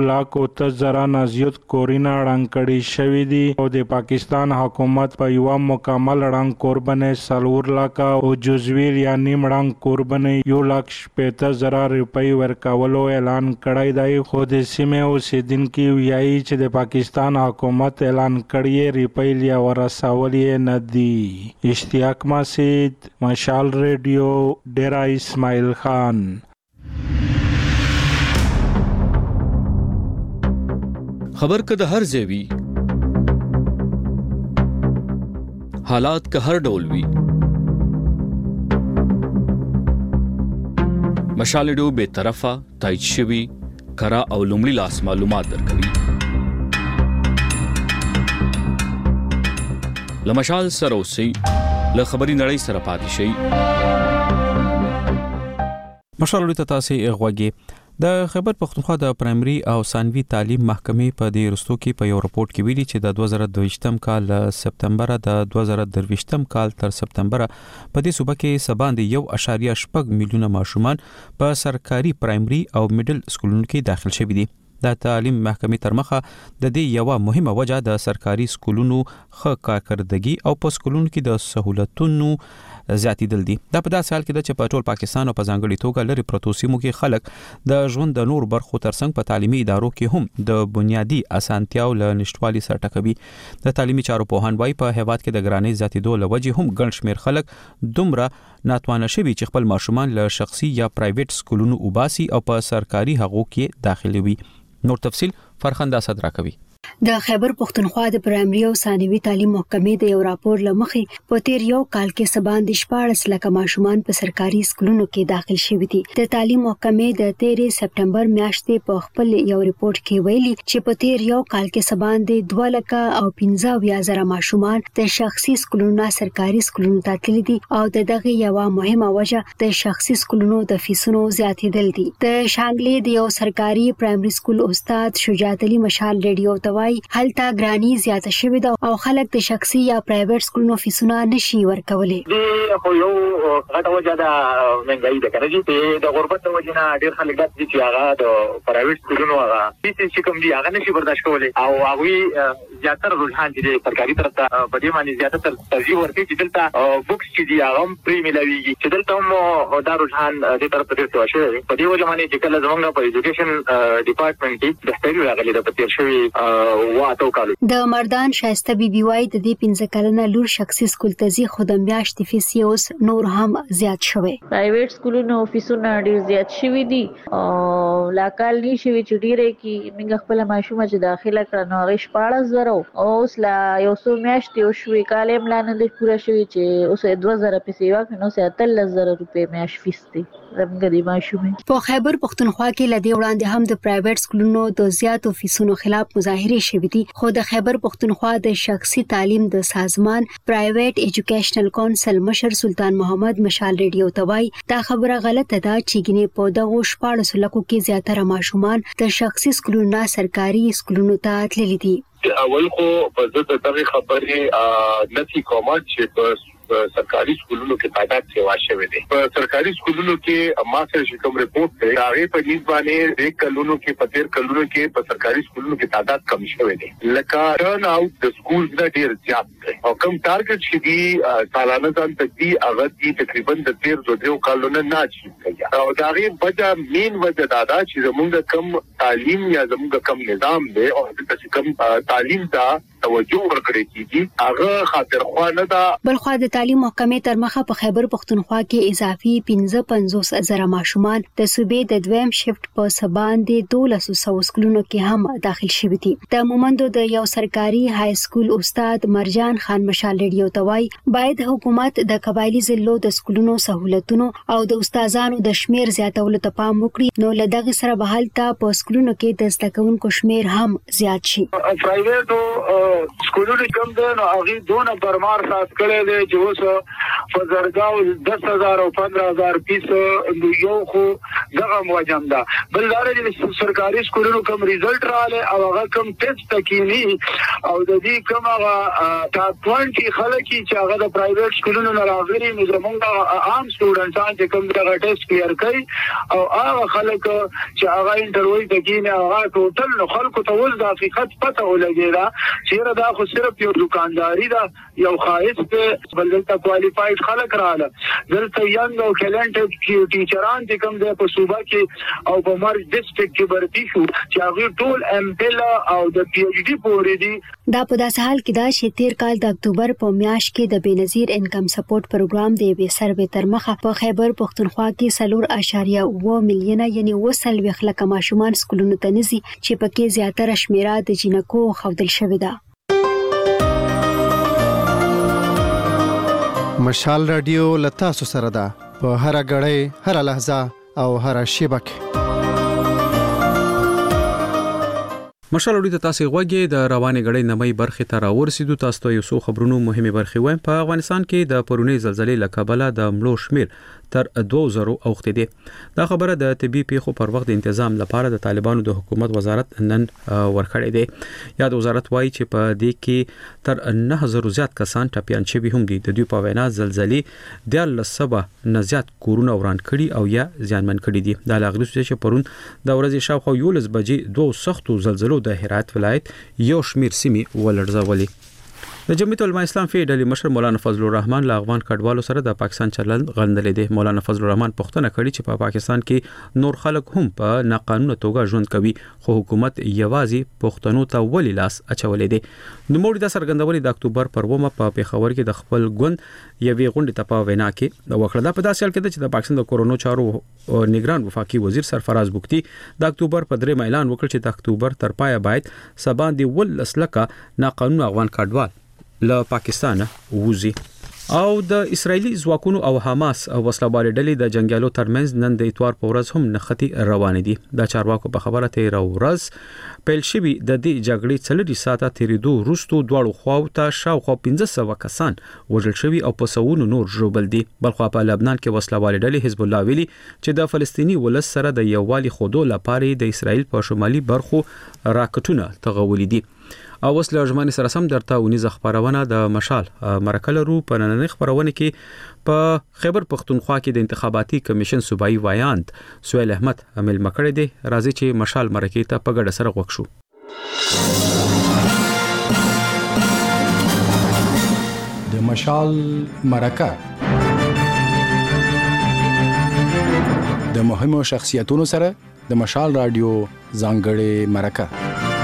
1,30,000 نازیت کورینا ړنګ کړي شوی دي او د پاکستان حکومت په یو مکمل ړنګ قربانه 4 لک او جزوی یا نیم ړنګ قربانه 1,50,000 روپۍ ورکولو اعلان کړی دی خو د سیمې اوسیدونکو ویایي چې د پاکستان حکومت اعلان کړی روپۍ لیا ورسولې نه دي. اشتیاق مسجد مشال ریډیو ډیرا اسماعیل خان. خبر که د هر ځای وي حالات که هر ډول وي مشال ریډیو به طرفه تایید شوی کرا او لومړي لاس معلومات درکوي. لمشال سره اوسئ، له خبري نړۍ سره پاتې شئ. مشال لوی تاسو غوږی د خیبر پختونخوا د پرایمري او ثانوي تعلیم محکمې په دې رستو کې په یو رپورت کې ویلي چې د 2022م کال سپتمبر د 2023م کال تر سپتمبر په دې صوبه کې سباندې 1.8 میلیونه ماشومان په سرکاري پرایمري او میډل سکولونو کې داخل شوي دي. د تعلیم محکمې تر مخه د دې یو مهمه وجه د سرکاري سکولونو ښه کارکردګي او په سکولونو کې د سہولتونو زیاتېدل دي. دا په داسې حال کې ده چې په ټول پاکستان او په ځانګړي توګه لري پروتو سیمو کې خلک د ژوند د نور برخو ترڅنګ په تعلیمي ادارو کې هم د بنیادي اسانتیاو له نشټوالي سره ټکوي. د تعلیمي چارو پوهان وايي په هیواد کې د ګرانۍ زیاتېدو له وجې هم ګڼ شمېر خلک دومره ناتوانه شوي چې خپل ماشومان له شخصي یا پرایویټ سکولونو وباسي او په سرکاري هغو کې داخلي وي. نور تفصیل فرخنده صدرا کوي. د خیبر پختونخوا د پرایمري او ثانوي تعلیم محکمې د یو راپور لمخې په تیر یو کال کې سباندې 14 لک ماشومان په سرکاري سکولونو کې داخل شوي دي. د تعلیم محکمې د 13 سپټمبر میاشتې په خپل یو ریپورت کې ویلي چې په تیر یو کال کې سباندې 2 لک او 15,000 ماشومان د شخصي سکولونو سرکاري سکولونو ته تللي دي او دغه یو مهمه وجه د شخصي سکولونو د فیسونو زیاتېدل دي. د شانګلې د یو سرکاري پرایمري سکول استاد شجاعت علي مشال ریډیو توای هلته ګرانی زیاته شوې ده او خلک د شخصي یا پرایویټ سکولونو فیسونه نشي ورکولای. خو یو غټه وجه ده مهنګای ده کنه چې د غربت د وجې نه ډېر خلک د چې هغه د پرایویټ سکولونو هغه فیس چې کوم دي هغه نشي برداشت کولای او هغه زیاتره رجحان دي سرکاري طرف ته په دې باندې زیاتره ترجیح ورکړي چې دلته بوکس چې دي هغه پری ملويږي چې دلته هم دا رجحان دې طرف ته ډېر شوی په دې وجه باندې چې کله زموږ په ایجوکیشن ډپارټمنټ کې د تحریر راغلي د پتیر شوی د مردان شایسته بیبي وای د دې 15 کلنه لور شخصي سکول ته ځي خو د میاشتې فیس اوس نور هم زیات شوی. پرایویټ سکولونو فیسونه ډیر زیات شوی دي او لا کال نشوي چې ډیره کې موږ خپل ماشومه چې داخله کړه نو هغه 14,000 او اوس لا یو څو میاشتې او شوي کال هم لا نه پوره شوی چې اوس 2,000 پیسې واکې نو 13,000 روپے میاش فیس دي زموږ د ماشومې. په خیبر پختونخوا کې لدی وړاندې هم د پرایویټ سکولونو د زیاتو فیسونو خلاف مظاهره شوې دي خو د خیبر پختونخوا د شخصي تعلیم د سازمان پرایویټ ایجوکیشنل کونسل مشر سلطان محمد مشال ریډیو توای دا خبره غلطه ده چې ګینه په دغه 14 لکو کې زیاتره ماشومان د شخصي سکولونو سرکاري سکولونو ته تللي دي. اول خو په دغه خبره نفي کومه چې سرکاري سکولونو کې تعداد سیوا شوی دی. په سرکاري سکولونو کې ما سره کوم ریپورت دی هغه په نسبت باندې د کلونو کې په تیر کلونو کې په سرکاري سکولونو کې تعداد کم شوی دی. لکه ټرن اوټ د سکول د ډیر زیات دی او کم ټارګټ چې دی سالانه ځان تکي هغه دی تقریبا د 13 کلونو نه چي کوي او دا غي وجه مين وجه دا چې زموږ کم تعلیم یا زموږ کم نظام دی او چې کم تعلیم دا توجه ورکړي کیږي هغه خاطر خو نه دا. بلخو د تعلیم محکمې تر مخه په خیبر پختونخوا کې اضافي 55,000 ماشومان د صوبې د دویم شفت په سباندې 1200 سکولونو کې هم داخل شوي دي. د مومندو د یو سرکاري های سکول استاد مرجان خان مشال ریډیو توای باید حکومت د قبایلی ضلعو د سکولونو سہولتونو او د استادانو د شمیر زیاتولو ته پام وکړي نو لدغه سره به حالت په سکولونو کې د زدهکوونکو شمیر هم زیات شي. پرایویټ سکولونو کوم ده نو هغه دونه برمار سات کړي دي چې اوس فزرګاو 10,000 او 15,000 پیس یو خو دغه موجم ده. بل دا چې سرکاري سکولونو کوم ریزلټ رااله او هغه کوم ټیسټ تکینی او د دې کوم هغه ټاپ 20 خلک چې هغه د پرایویټ سکولونو نه راغلي نو زمونږ عام سټوډنټان چې کوم دغه ټیسټ کلیر کوي او هغه خلک چې هغه انټرویو تکینی هغه ټوټل خلکو ته ول د حقیقت پته ولګي دا چې دا خو صرف یو دکانداري ده یو خاص بل دلته کوالیفاید خلک رااله دلته یانګ او ټیلنټډ ټیچران چې کوم د په صوبه کې او په مرج ډیسټریکټ کې برتی شو چې هغه ټول ام پل او د پی ایچ ډی پورې دي. دا په داسې حال کې دا چې تیر کال د اکتوبر په میاشت کې د بنظیر انکم سپورټ پروګرام دی به سروې تر مخه په خیبر پختونخوا کې 4.9 میلیونه یعنی 20 لک ماشومان سکولونو ته نزي چې پکې زیاتره شمیره د جنکو خودل شوې ده. مشال رادیو لتاسو سره ده په هر غړې هر لحظه او هر شیبه کې. مشال اوري ته تاسو غوږی د روانې غړې نمای برخه ته راورسېدو. تاسو ته یو څو خبرونو مهمه برخه وایم. په افغانستان کې د پرونی زلزلې لکبله د مړو شمیر تر 2000 اوخته دي. دا خبره د طبي پیښو پر وخت د تنظیم لپاره د طالبانو د حکومت وزارت نن ورکړې دي. یاد وزارت وایي چې په دې کې تر 9000 زیات کسان ټپيان شوي هم دي. د دوی په وینا زلزلې د لسبه نه زیات کورونه وران کړي او یا زیانمن کړي دي. دا لاغلی چې پرون د ورځې شاوخوا 11 بجې دوه سختو زلزلو د هرات ولایت یو شمیر سیمې ولړزولې. د جمعیت العلماء اسلام فی ډلې مشر مولانا فضل الرحمن له افغان کډوالو سره د پاکستان چلند غندلې دي. مولانا فضل الرحمن پوښتنه کړې چې په پاکستان کې نور خلک هم په ناقانونه توګه ژوند کوي خو حکومت یوازې پښتنو ته ولې لاس اچولې دي. نو موږ د سرګندونې د اکتوبر پر 2 په پیښور کې د خپل ګوند یوې غونډې ته په وینا کې وکړه. دا په داسې حال کې چې د پاکستان د کورونا چارو نگران وفاقي وزیر سرفراز بوکتی د اکتوبر په 3 اعلان وکړ چې د اکتوبر تر پایه باید سبا دی ول اسلکه ناقانونه افغان کډوال له پاکستان ووزي. او د اسرایلی ځواکونو او حماس او وسلوالې ډلې د جنگیالو ترمنځ نن د اتوار په ورځ هم نښتې روان دي. د چارواکو په خبره ته ورځ پیل شوی د دې جګړې څلوري ساعته تیریدو وروسته دواړو خواو ته شاوخوا 1500 کسان وژل شوي او په سوونو نور ژوبل دي. بلخوا په لبنان کې وسلوالې ډلې حزب الله ویلي چې د فلسطینی ولس سره د یووالي خودو لپاره د اسرایل په شمالي برخو راکټونه تغولې دي. او وسله ژمنې سره سم درته ونیزه خبرونه د مشال مرکه لرو. په نننۍ خبرونه کې په خیبر پختونخوا کې د انتخاباتي کمیشن صوبایي وایاند سهیل احمد عمل مکړه دي. راځي چې مشال مرکه ته په ګډه سره غوښ شو. د مشال مرکه د مهمو شخصیتونو سره د مشال رادیو ځانګړې مرکه.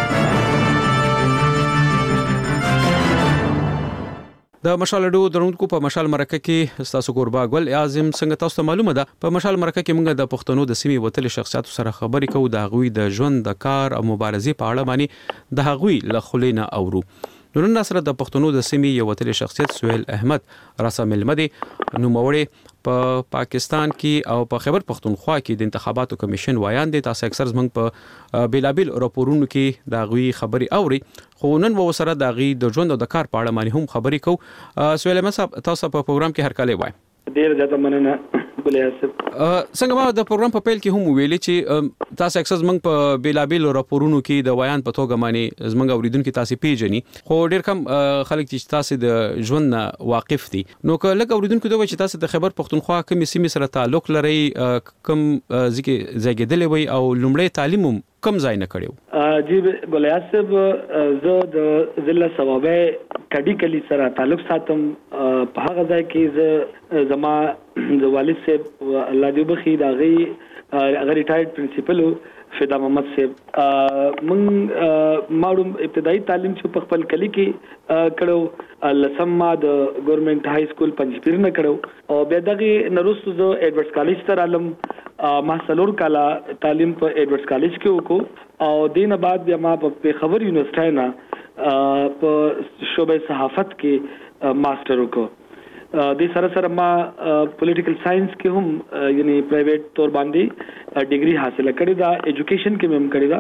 د مشال رادیو درونکو په مشال مرکه کې تاسو قربا ګل اعظم څنګه تاسو ته معلومه ده په مشال مرکه کې موږ د پښتنو د سیمې وتل شخصیت سره خبرې کوو د غوي د ژوند د کار او مبارزې په اړه باندې د غوي لخلینا اورو. نن سره د پښتنو د سیمې یو وتل شخصیت سهیل احمد راسه ملمدي نوموړی په پاکستان کې او په خیبر پختونخوا کې د انتخاباتو کمیشن وایاند دي. تاسو اکثر زمنګ په بیلابل راپورونو کې د غوي خبري اوري خو نن و سره د غوي د ژوند او د کار په اړه باندې هم خبرې کوو. سهیل احمد صاحب تاسو په پروګرام کې هر کله وای ډیر زیاته مننه څنګه ما د پروګرام په پیل کې هم ویلي چې تاسو اکثر زمنګ په بیلابل راپورونو کې د وایان په توګه باندې زمنګ اوریدونکو تاسو پیژني خو ډیر کم خلک چې تاسو د ژوند واقف دي. نو که لکه اوریدونکو دوی چې تاسو د خیبر پختونخوا کومې سیمې سره تعلق لري کوم ځکه زګیدلې وي او لومړی تعلیم کم ځای نه کړیو؟ جی ګلیاسب زه د ضلع ثوابه کډی کلی سره تعلق ساتم. په هغه ځای کې زه زما د والد صاحب الله دې بخي دا غي ریټایرډ پرنسپل فدا محمد صاحب من ماړو ابتدایي تعلیم چې په خپل کلی کې کړو لسمه د ګورنمنت های سکول پنځپیر نه کړو او بیا دغه نورستو زه ایډورډز کالج تر علم ما سلور کالا تعلیم په ایډورډز کالج کې وکړو او دینه بعد بیا ما په پیښور یونیورسيټي نه په شعبه صحافت کې ماستر وکړو. د سره سره ما پولیټیکل ساينس کې هم یعنی پرایویټ تور باندې ډیګري حاصله کړې ده. ایجوکیشن کې هم کړې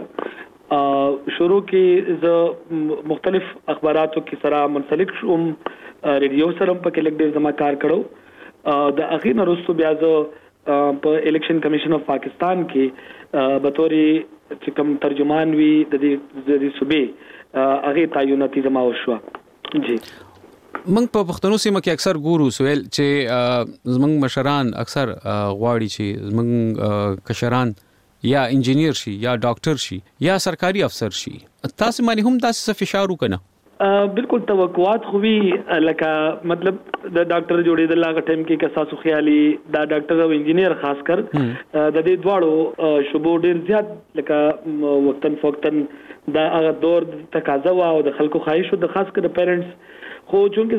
ده. شروع کې ز مختلف اخباراتو کې سره منسلک شوم. ریډیو سره په کې لګ ډیر زما کار کړو. د اخیر وروسته بیا ز په الیکشن کمیشن اف پاکستان کې بطوري چې کوم ترجمان وی د دې صوبې هغه تعیناتي زما وشو. جی موږ په پښتنو سیمه کې اکثر ګورو سویل چې زمنګ مشران اکثر غواړي چې زمنګ کشران یا انجینیر شي یا ډاکټر شي یا سرکاري افسر شي. تاسو باندې هم تاسو فشار وکنه؟ بالکل توقعات خو وی لکه مطلب د ډاکټر جوړېدل هغه ټیم کې کساسو خیالي دا ډاکټر او انجینیر خاص کر د دې دواړو شوبو ډیر زیات لکه وقتن فوقتن دا هغه دور تقاضا او د خلکو خواهش د خاص کر پیرنټس خو چونکه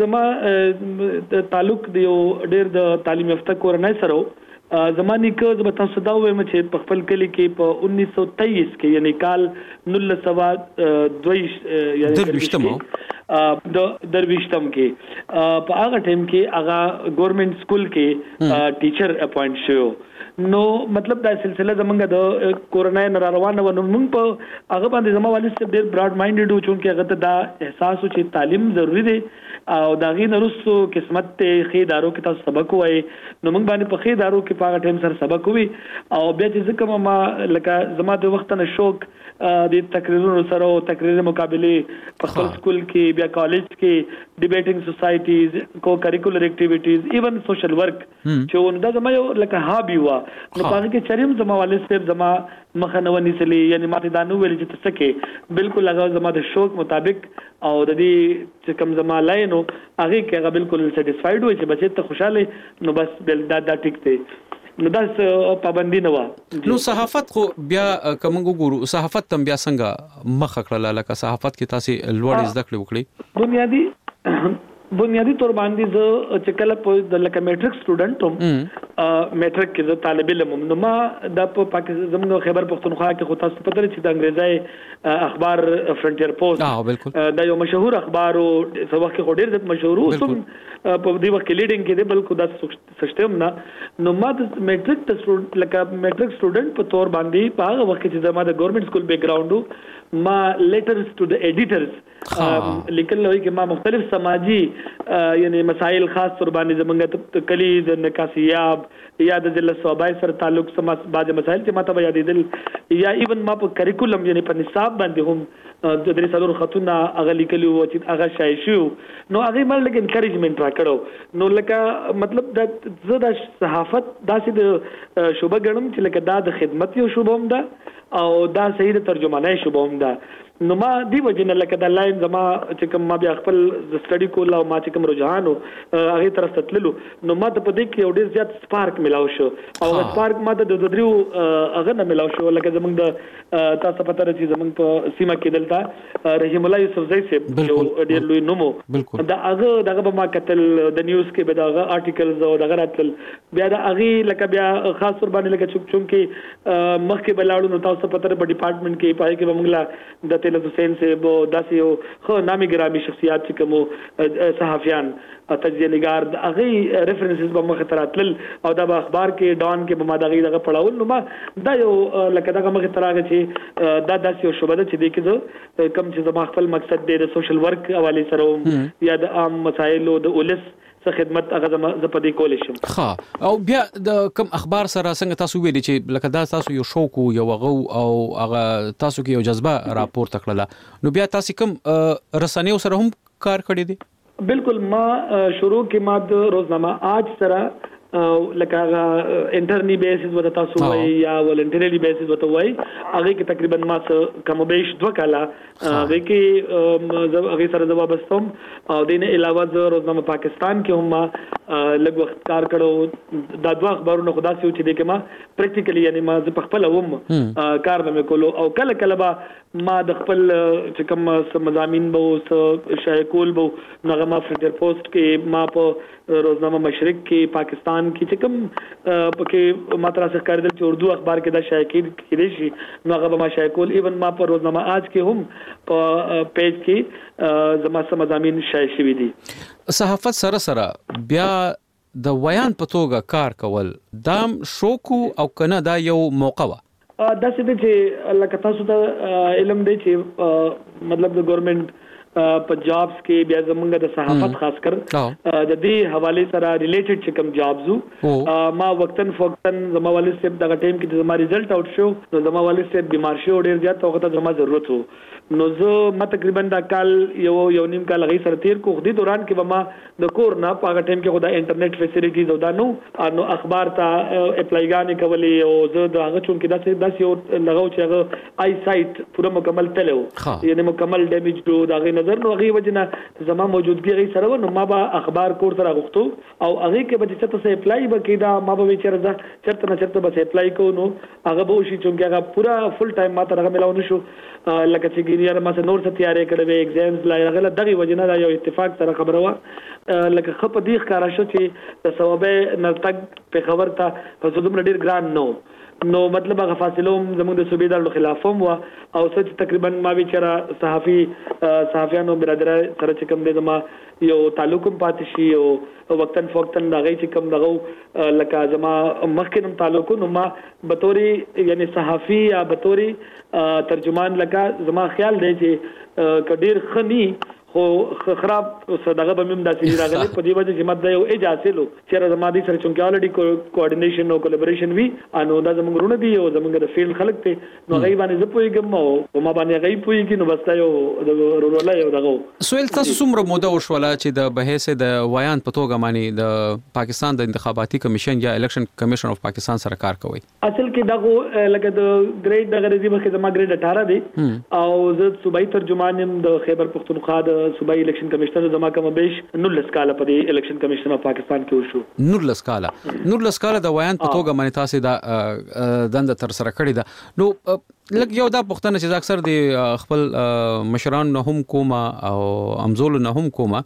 زما تعلق دی ډیر د تعلیم یافته کورنۍ سره زمانی کې زما تاسو دا وایم چې په خپل کلی کې په 1923 کې یعنی کال 1922 یعنی د درويشتم کې په هغه ټیم کې هغه ګورنمنت سکول کې ټیچر اپاینټ شو. نو مطلب دا سلسله زمونږ د کورونا نه روانه و. نو موږ په هغه باندې زموږ والد صاحب ډېر براډ مایندډ و چې هغه ته دا احساس و چې تعلیم ضروری دی او دا غي نرسو قسمت ته خې دارو کې تاسو سبق وای. نو موږ باندې په خې دارو کې په هغه ټیم سره سبق وی او بیا چې ځکه ما لکه زما د وخت نه شوق د تقریرونو سره او تقریر مقابله په خپل سکول کې بیا کالج کې ډیبیټینګ سوسایټیز کو کریکولر اکټیویټیز ایون سوشل ورک چې دا زما یو لکه هابي و. نو پاره کې چریم زما والد صاحب زما مخنونی سلی یعنی ماته دا نو ویل چې تسکه بالکل هغه زما د شوق مطابق او د دې چې کوم زما لاینو هغه کې هغه بالکل سټیسفاید وي چې بچی ته خوشاله نو بس دا ټیک دی. نو دا پابندي نه و. نو صحافت خو بیا کوم ګورو صحافت تم بیا څنګه مخ کړل لکه صحافت کې تاسو لوړ زده کړې وکړي بنیادی تور باندې ز چې کله په د لکه میټرک سټوډنټ هم میټرک کې ز طالب علم نو ما د پاکستان زموږ خیبر پختونخوا کې خو تاسو پته لرئ چې د انګریزي اخبار فرنټیر پوسټ دا یو مشهور اخبار او څو وخت کې ډېر زیات مشهور او په دې وخت کې لیډینګ کې دی بلکې دا سیستم نه. نو ما د میټرک ته لکه میټرک سټوډنټ په تور باندې په هغه وخت کې زما د ګورنمنت سکول بیک ګراوند ما لیټرز ټو د ایډیټرز لیکل نوې کې ما مختلف سماجی یعنی مسائل خاص تر باندې زمونږ کلی د نکاسیاب یا د ضلع صوبای سره تعلق سم بعض مسائل چې ما ته یادېدل یا ایون ما په کریکولم یعنی په نصاب باندې هم د درې سالو خاتونه هغه لیکلو چې هغه شای شو. نو هغه مل لګ انکریجمنت راکړو. نو لکه مطلب د زړه صحافت داسې د شوبه ګڼم چې لکه دا د خدمت یو شوبه هم ده او دا صحیح د ترجمانۍ شوبه هم ده. نو ما دی وجنه لکه د لاین زما چې کوم ما بیا خپل سټډي کول او ما چې کوم رجحان هغه طرف تتللو نو ما ته په دې کې ډېر زیات سپارک ملاو شو او سپارک ما ته د دریو هغه نه ملاو شو لکه زمونږ د تاسو پته راځي زمونږ په سیمه کې دلته رحیم الله یوسف زئی صاحب یو ډېر لوی نومو دا هغه دغه ما کتل د نیوز کې به دغه آرټیکلز او دغه راتل بیا د هغه لکه بیا خاص ور باندې لکه چونکې مخکې بلاړو نو تاسو پته په ډپارټمنټ کې پای کې بمغلا د حسین سے وہ داسیو خو نامي ګرامي شخصیات چې کوم صحافیان تجزیه نگار هغه ریفرنسز به مخ تراتل او دا اخبار کې ډان کې به ما دغه پړاول نو ما دا یو لکه دغه مخ تراغه چې دا داسیو شوبه چې د کې کم چې زما خپل مقصد د سوشل ورک حواله سره یا د عام مسایل او د اولس خدمت هغه ز په دې کول شم. ها او بیا د کوم اخبار سره څنګه تاسو ویلي چې لکه دا تاسو یو شوق یو غو او هغه تاسو کې یو جذبه راپور تکړه نو بیا تاسو کوم رسنیو سره هم کار کړی دی؟ بالکل ما شروع کې ما د روزنامه آج سره لکه انټرنی بیسز وته تاسو وای یا ولنټری بیسز وته وای هغه کې تقریبا ما کم بیش 2 کاله هغه کې هغه سره جواب استم او دینه علاوه ز روزنامه پاکستان کې هم لږ وخت کار کړو دا دوه اخبارونه خدا سي چې د کما پریکټیکلی یعنی ما ز خپل ووم کار به کولو او کله کله با ما د خپل چې کوم مضامین به شایکول به نغه ما فرنټیر پوسټ کې ما په روزنامه مشرق کې پاکستان کې چې کوم پکې ماترا څخه کار دل چې اردو اخبار کې دا شایکین کېدې شي نو هغه ما شایکول ایون ما په روزنامه آج کې هم په پیج کې زما سم مضامین شای شوي دي. صحافت سره بیا د ویان په توګه کار کول دام شوکو او کنه دا یو موقع و دا څه چې لکه تاسو ته علم دی چې مطلب د ګورنمنت په جابس کې بیا زمونږ د صحافت خاص کر د دې حواله سره ریلیټډ چې کوم جابز ما وقتن فوقتن زما والد صاحب دغه ټیم کې زما ریزلټ اوټ شو نو زما والد صاحب بیمار شو ډیر زیات وخت زما ضرورت وو نو زه ما تقریبا دا کال یو نیم کال غي سره تیر کو خدي دوران کې ما د کور نه په ټیم کې خدای انټرنیټ فیسیلیټیز او دا نو اخبار ته اپلایګانې کولې او زه دا هغه چون کې داسې یو لغاو چې هغه آی سایت پوره مکمل تلو یعنی مکمل ډیمیج دو دا غي نظر نو هغه وجنه زما موجودګي غي سره نو ما به اخبار کور سره غوښتو او هغه کې به چې تاسو اپلای وکړئ دا ما به چرته نه چرته به اپلای کو نو هغه به شي چې هغه پورا فل ټایم ما ته هغه ملاو نشو لکه چې ګینیار ما سره نور څه تیارې کړې ایگزامز لا غل دغه وجنه دا یو اتفاق سره خبره وا لکه خپ دې ښکارا شو چې د ثوابه نرتګ په خبر ته په زدم ډیر ګران نو نو مطلب هغه فاصله زموږ د صوبې د خلاف هم او څه تقریبا ما وچره صحافیانو برادر سره چې کوم د ما یو تعلق پاتې شي او وقتن فوقتن دغه چې کوم دغه لکه زما مخکنم تعلق نو ما بطوري یعنی صحافي یا بطوري ترجمان لکه زما خیال دی چې کډیر خني خو خراب صدقه به مم داسې راغلي په دې وجه چې ماده یو اجازه لو چې زما دي سره چونکه الریډي کوارډینیشن او کولیبریشن وی انو دا زموږ رونه دي او زموږ د فیلډ خلک ته نو غي باندې زه پويګم او ما باندې غي پويګم نو بس دا یو د رونه یو دغه سوال تاسو څومره موده وشوله چې د بحث د ویان په توګه باندې د پاکستان د انتخاباتي کمیشن یا الیکشن کمیشن اف پاکستان سره کار کوي اصل کې دغه لکه د ګریډ دغه رزي مخه زما ګریډ 18 دی او زه صوبایي ترجمان يم د خیبر پختونخوا د صوبایي الیکشن کمیشنر زما کوم بیش 19 کال په دې الیکشن کمیشن اف پاکستان کې وشو 19 کال د ویان په توګه باندې تاسو د دند تر سره کړی دا نو لکه یو دا پښتنه چې اکثر د خپل مشران نه هم کومه او امزول نه هم کومه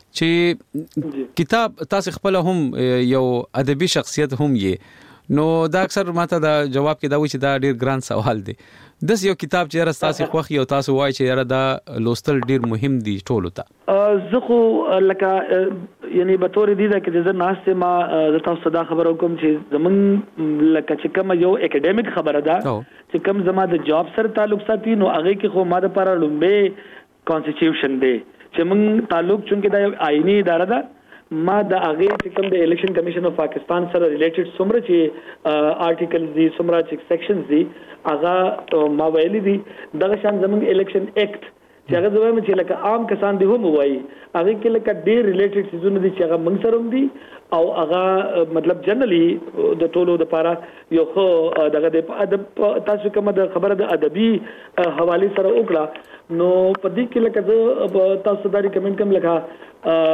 چې کتاب تاسو خپل هم یو ادبي شخصیت هم یې نو دا اکثر ماته دا جواب کې دا و چې دا ډیر ګران سوال دی داس یو کتاب چې راستاسي خوخي او تاسو وای چې یاره دا لوستل ډیر مهم دي ټولو ته زه خو لکه یعنی به تور دي دا چې زه ناشته ما زه تاسو صدا خبرو کوم چې زمون لکه چې کوم یو اکیډمیک خبره ده چې کوم زما د جاب سره تعلق ساتي نو هغه کې خو ما د لپاره لومبه کانسټیټیوشن دی چې موږ تعلق چونکه دا یو آئینی اداره ده ما د هغه چې کوم د الیکشن کمیشن اف پاکستان سره ریلیټډ څومره چې آرټیکلز دي څومره چې سیکشنز دي هغه ما ویلي دي دغه شان زموږ الیکشن ایکټ چې هغه زموږ چې لکه عام کسان دي هم وایي هغه کې لکه ډیر ریلیټډ سيزونه دي چې هغه موږ سره هم دي او هغه مطلب جنرالي د ټولو د لپاره یو خو دغه د ادب تاسو کومه د خبره د ادبي حواله سره وکړه نو په دې کې لکه تاسو دا ریکمند کوم لکه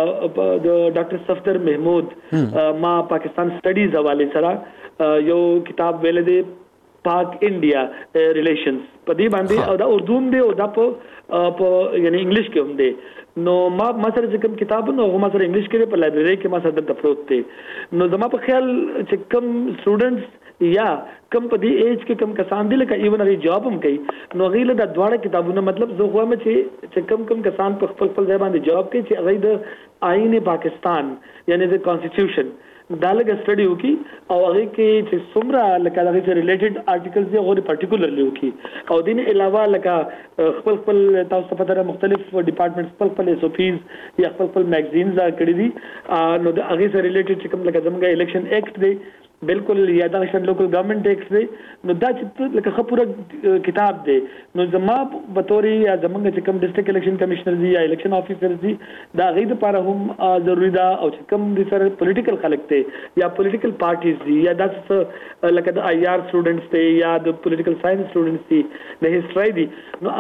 د ډاکټر صفدر محمود ما پاکستان سټډیز حواله سره یو کتاب ویل دی پاک انډیا ریلیشنز په دې باندې او دا اردو هم دی او دا په یعنی انګلیش کې هم دی نو ما سره کوم کتاب نو ما سره انګلیش کې په لایبرری کې ما سره د پروت دی نو زما په خیال چې کوم سټوډنټس یا کم په دې ایج کې کم کسان دي لکه ایون هغه جاب هم کوي نو غیله د دواړه کتابونه مطلب زه خو هم چې کم کسان په خپل ځای باندې جاب کوي چې هغه د آئین پاکستان یعنی د کانسټیټیوشن دا لږه سټډي وکي او هغه کې چې څومره لکه هغه سره ریلیټډ آرټیکلز دي هغه پارټیکولرلی وکي او دین علاوه لکه خپل تاسو په تر مختلف ډپارټمنټس خپل اس او پیز یا خپل میگزینز کړي دي نو د هغه سره ریلیټډ چې کوم لکه زموږ الیکشن ایکټ دی بالکل یا دا شان لوکل ګورنمنت ټیکس دی نو دا چې لکه خپل کتاب دی نو زما په توري یا زمونږ چې کوم ډیسټریکټ الیکشن کمشنر دی یا الیکشن افیسر دی دا غي د لپاره هم ضروری ده او چې کوم د سره پولیټیکل خلک ته یا پولیټیکل پارټیز دي یا د لکه د آی آر سټوډنټس ته یا د پولیټیکل ساينس سټوډنټس دي د هیستوري دي نو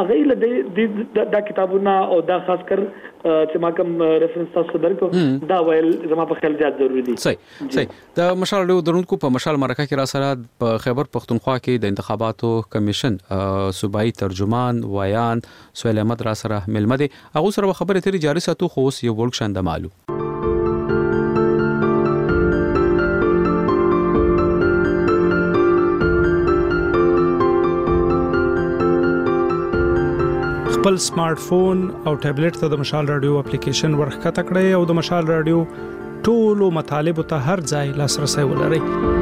هغه د کتابونه او دا خاص کر چې ما کوم ریفرنس تاسو درکو دا ویل زما په خیال زیات ضروری دي صحیح د مشال له درونکو په مشال مرکه کې را سره په خیبر پختونخوا کې د انتخاباتو کمیشن صوبایي ترجمان ویان سهیل احمد را سره ملمده هغه سره خبره تیری جاری ساتو خو یو ورک شاند معلوم خپل سمارټ فون او ټابلیټ ته د مشال رادیو اپلیکیشن ورخته کړئ او د مشال رادیو ټولو مطالب ته هر ځای لاسرسي ولرئ.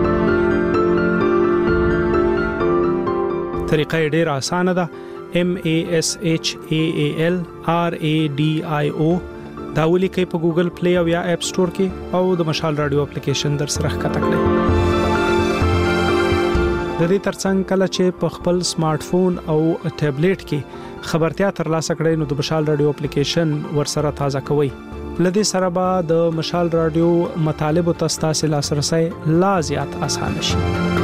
طریقه ډېره اسانه ده. MASHAAL RADIO دا ولیکئ په ګوګل پلی او یا اپ سٹور کې او د مشال رادیو اپلیکیشن در سره ښکته کړئ. د دې ترڅنګ کله چې په خپل سمارټ فون او ټابلیټ کې خبرتیا ترلاسه کړئ نو د مشال رادیو اپلیکیشن ورسره تازه کوئ. لدې سره به د مشال رادیو مطالب او تاسو لاسرسي لا زیات اسانه شي.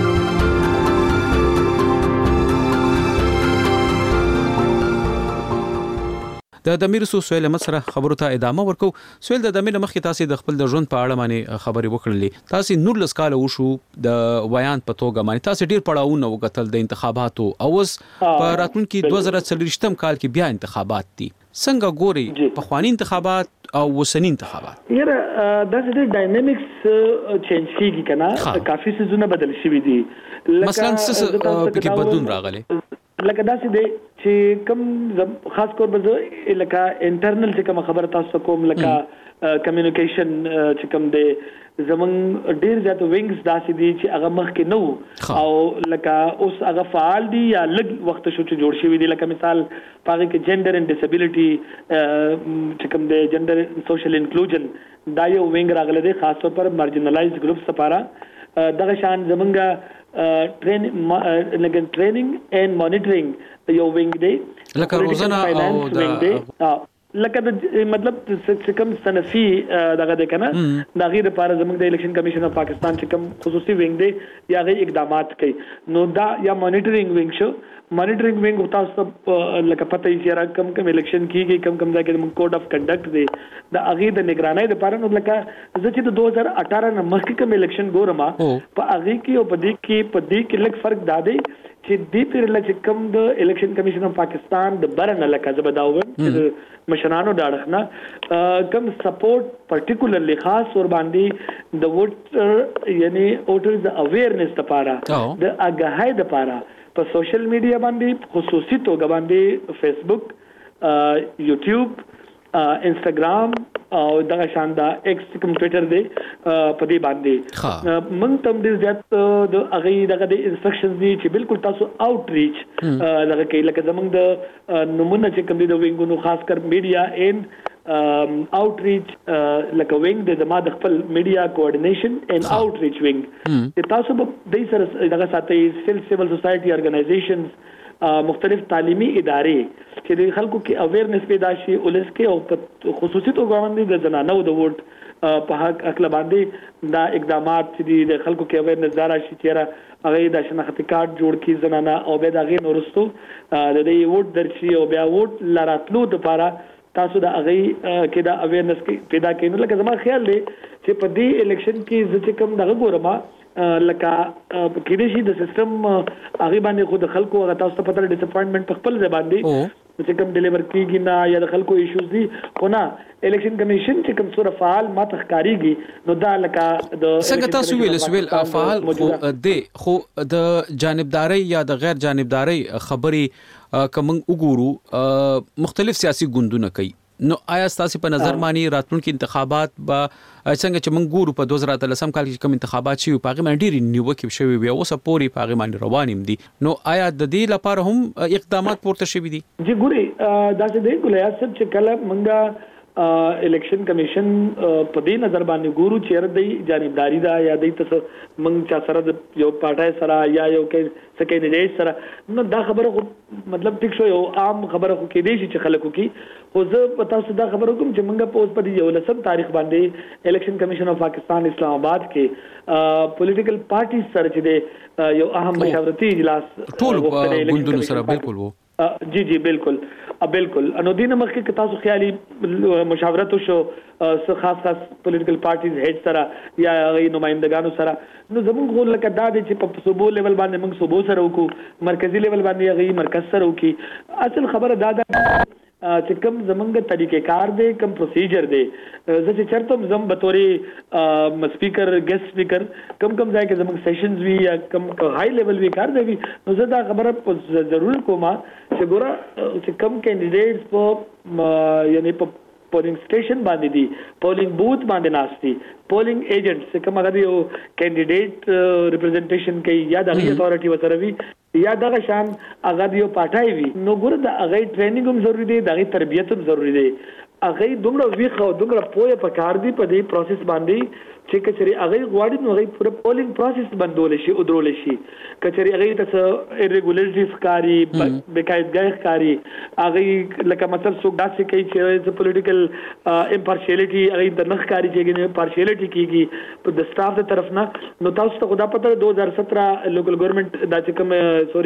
د دمیر سهیل احمد سره خبرو ته ادامه ورکو. سهیل د دمیر مخکې تاسو د خپل د ژوند په اړه باندې خبرې وکړلې. تاسو 19 کال وشو د ویان په توګه باندې تاسو ډیر پړاوونه وکتل د انتخاباتو او اوس په راتلونکي 2024 کال کې بیا انتخابات دي. څنګه ګوري په خواني انتخابات او وسنی انتخابات یاره دا چې ډاینامیکس چینج کیږي کنه کافي سيزونه بدل شوي دي مثلا پکې بدلون راغلی لکه دا چې کوم خاص کور به لکه انټرنل چې کوم خبره تاسو کوم لکه کمیونیکیشن چې کوم دی زمون ډیر زیات وینګز داسې دي چې هغه مخکې نو او لکه اوس هغه فعال دي یا لږ وخت شو چې جوړ شوی دي لکه مثال پاره کې جندر اینڈ ډیسابیلیټي چې کوم دی جندر سوشل انکلوژن دا یو وینګ راغلی دی خاص طور پر مارجینلایزډ ګروپس لپاره دغه شان زمونږه ټریننګ اینڈ مانیټرینګ یو وینګ دی لکه روزانه او د لکه د مطلب چې کوم صنفي دغه د کنه د غیر لپاره زموږ د الیکشن کمیشن اف پاکستان چې کوم خصوصي وینګ دی یا غي اقدامات کوي نو دا یا مانیټرینګ وینګ شو مانیټرینګ وینګ تاسو لکه پته یې چې کم الیکشن کیږي کم ځای کې کوډ اف کنډکټ دی د اغه د نگرانۍ لپاره نو لکه چې د 2018 نه مخکې کوم الیکشن ګورما په اغه کې او په دې کې لږ فرق دادی چې دې پر لکه کم د الیکشن کمیشن اف پاکستان د برنه لکه زبداوم چې مشرانو داړخنه کم سپورټ پرټیکولرلی خاص ور باندې د ووټر یعنی ووټرز اویرنس لپاره د اګهای لپاره په سوشل میډیا باندې خصوصي توګه باندې فیسبوک یوټیوب انستګرام او دغه شاندا ایکس کوم ټوئیټر دی په دې باندې موږ تم دې زیات د اغه دغه د انسټرکشنز دي چې بالکل تاسو اوټریچ دغه کې لکه زمونږ د نمونه چې کوم دي د وینګونو خاص کر میډیا ان اوټریچ لکه وینګ د ما د خپل میډیا کوارډینیشن ان اوټریچ وینګ چې تاسو به د سره دغه ساتي سیول سوسایټي ارګنایزیشنز مختلف تعلیمي ادارې چې د خلکو کې اویرنس پیدا شي ولس کې او خصوصي توګه باندې د زنانو د ووټ په حق اکل باندې دا اقدامات چې د خلکو کې اویرنس دارا شي چې هغه د شناختی کارت جوړ کی زنانه او به دا غي نورستو د دې ووټ درشي او بیا ووټ لراتلو لپاره تاسو د هغه کې دا اویرنس پیدا کینو لکه زما خیال دی چې په دې الیکشن کې چې کوم دغه ګورما لکه کې دې شي د سیستم هغه باندې خود خلکو هغه تاسو ته پته ډیسپاینټمنت په خپل ځای باندې چې کوم ډیلیور کیږي نه یا د خلکو ایشوز دي خو نه الیکشن کمیشن چې کوم سره فعال ما تخکاریږي نو دا لکه د څنګه تاسو ویل فعال خو خو د جانبداري یا د غیر جانبداري خبري کوم وګورو مختلف سیاسي ګوندونه کوي نو آیا تاسو په نظر مانی راتلونکي انتخابات با څنګه چې موږ ګورو په 2013 کال کې کوم انتخابات شي په هغه باندې ډېری نیوکه شوی وي او سپوري په هغه باندې روانیم دي نو آیا د دې لپاره هم اقدامات پورته شوي دي جی ګوري دا چې د ګلیا سب چې کله موږ الیکشن کمیشن په دې نظر باندې ګورو چې د جانبداري دا یا د تاسو موږ چا سره یو پارټای سره یا یو کې سکینډیټ سره نو دا خبره مطلب ټیک شو یو عام خبره خو کې دی چې خلکو کې خو زه پتا څه دا خبره کوم چې موږ په اوس په یو لسم تاریخ باندې الیکشن کمیشن اف پاکستان اسلام آباد کې پولیټیکل پارټي سره چې یو اهم مشاورتي اجلاس ټول ګوندونو سره بالکل وو جی بالکل انو دینه مخکې که تاسو خیالي مشاورت شو خاص پولیټیکل پارټیز هډ سره یا غي نمائندګانو سره نو زموږ غوړ لکه دا چې په صوبو لیول باندې موږ صوبو سره وکړو مرکزی لیول باندې غي مرکز سره وکړي اصل خبره دا چې کوم زمونږ طریقې کار دی کوم پروسیجر دی زه چې چرته زم بطوري سپیکر ګیسټ سپیکر کوم ځای کې زمونږ سیشنز وی یا کوم هاي لیول وی کار دی نو زه دا خبره ضرور کوم چې ګوره چې کوم کینډیډیټس په یعنی په پولینګ سټیشن باندې دي پولینګ بوث باندې ناشتي پولینګ ایجنټس کوم هغه یو کینډیډیټ ریپرزنټیشن کوي یا د اتھارټي وسره وی یا دغه شان هغه یو پټای وی نو ګوره د هغه ټریننګ هم ضروری دی د هغه تربیت هم ضروری دی هغه دومره ویخه او دومره پوهه پکار دی په دې پروسس باندې چې کچري هغه غواړي نو هغه پوره پولینګ پروسس بندول شي او درول شي کچري هغه تاسو ایریګولریټیز کاری بقاعدګۍ کاری هغه لکه مثلا څوک داسې کوي چې پولیټیکل امپارشیلټي هغه د نخ کاری چې پارشیلټي کیږي په د سټاف تر طرف نه نو تاسو ته خدا پته 2017 لوکل ګورنمنت د چې کوم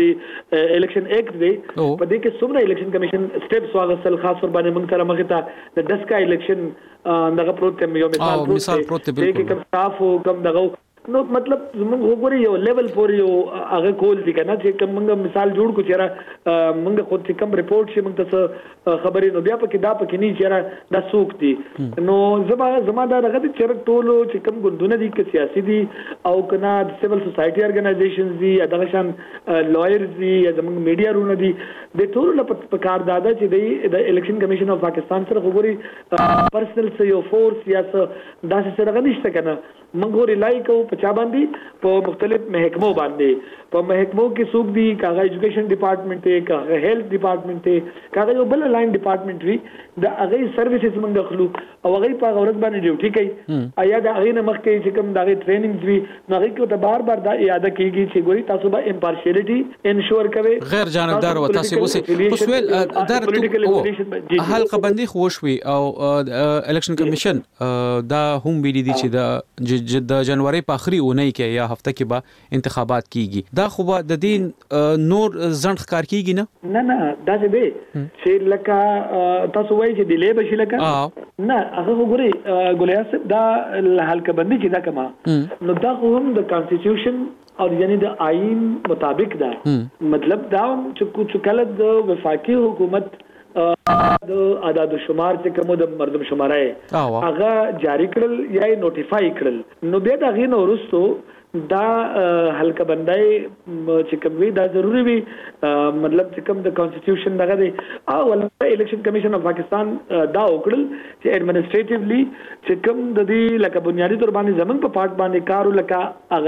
الیکشن ایکټ دی په دې کې څومره الیکشن کمیشن سټیپس واغسل خاص ور باندې موږ سره مخه ته د دسکا الیکشن دغه پروت یو مثال پروت دی کوم سټاف او کوم دغه نو مطلب موږ وګورئ یو لیول پورې یو هغه کول دي کنه چې کوم موږ مثال جوړ کو چیرې موږ خو چې کوم ریپورت شي موږ ته خبرې نو بیا پکې دا پکې نه چیرې دا سوق دي نو زما دا دغه چیرې ټولو چې کوم ګوندونه دي کې سیاسي دي او کنه سیول سوسایټي ارګنایزیشنز دي یا دغه شان لایرز دي یا زموږ میډیا رونه دي د ټولو لپاره په کار دادا چې د الیکشن کمیشن اف پاکستان سره وګوري پرسنل سيو فورس یا داسې سره نشته کنه موږ ریلای کوو په چا باندې په مختلف محکمو باندې په محکمو کې څوک دي کاغه ایجوکیشن ډپارټمنټ ته کاغه هیلث ډپارټمنټ ته کاغه یو بل لاین ډپارټمنټ وي د هغه سرویسز موږ دخلو او هغه په ورځ باندې ډیوټي کوي ایا د هغه نمخ کې چې کوم دغه ټریننګز وي نو هغه کې ته بار دا یاد کیږي چې ګوري تاسو به امپارشیلټي انشور کوي غیر جانبدار و تاسو وسویل در حلقه بندي خوشوي او الیکشن کمیشن دا هم ویلي دي چې د جنوري په اخري اونۍ کې یا هفته کې به انتخابات کیږي دا خو به د دین نور ځند ښکار کیږي نه دا څه دی چې لکه تاسو وایي چې ډیلی بشي لکه نه هغه وګورئ ګولیاس دا حلقه بندي چې دا کما نو دا خو هم د کانسټیټیوشن او یعنی د آئین مطابق دا مطلب دا چې کله د وفاقي حکومت د اعداد و شمار چې کوم د مردم شمارای هغه جاری کړل یا نوټیفای کړل نو بیا دا غي نو ورستو دا حلقه بندای چې کوم وی دا ضروری وي مطلب چې کوم د کانسټیټیوشن دغه دی او ولې الیکشن کمیشن اف پاکستان دا وکړل چې ایڈمنسټریټیولی چې کوم د دې لکه بنیادی تور باندې زمون په پارت باندې کارو لکه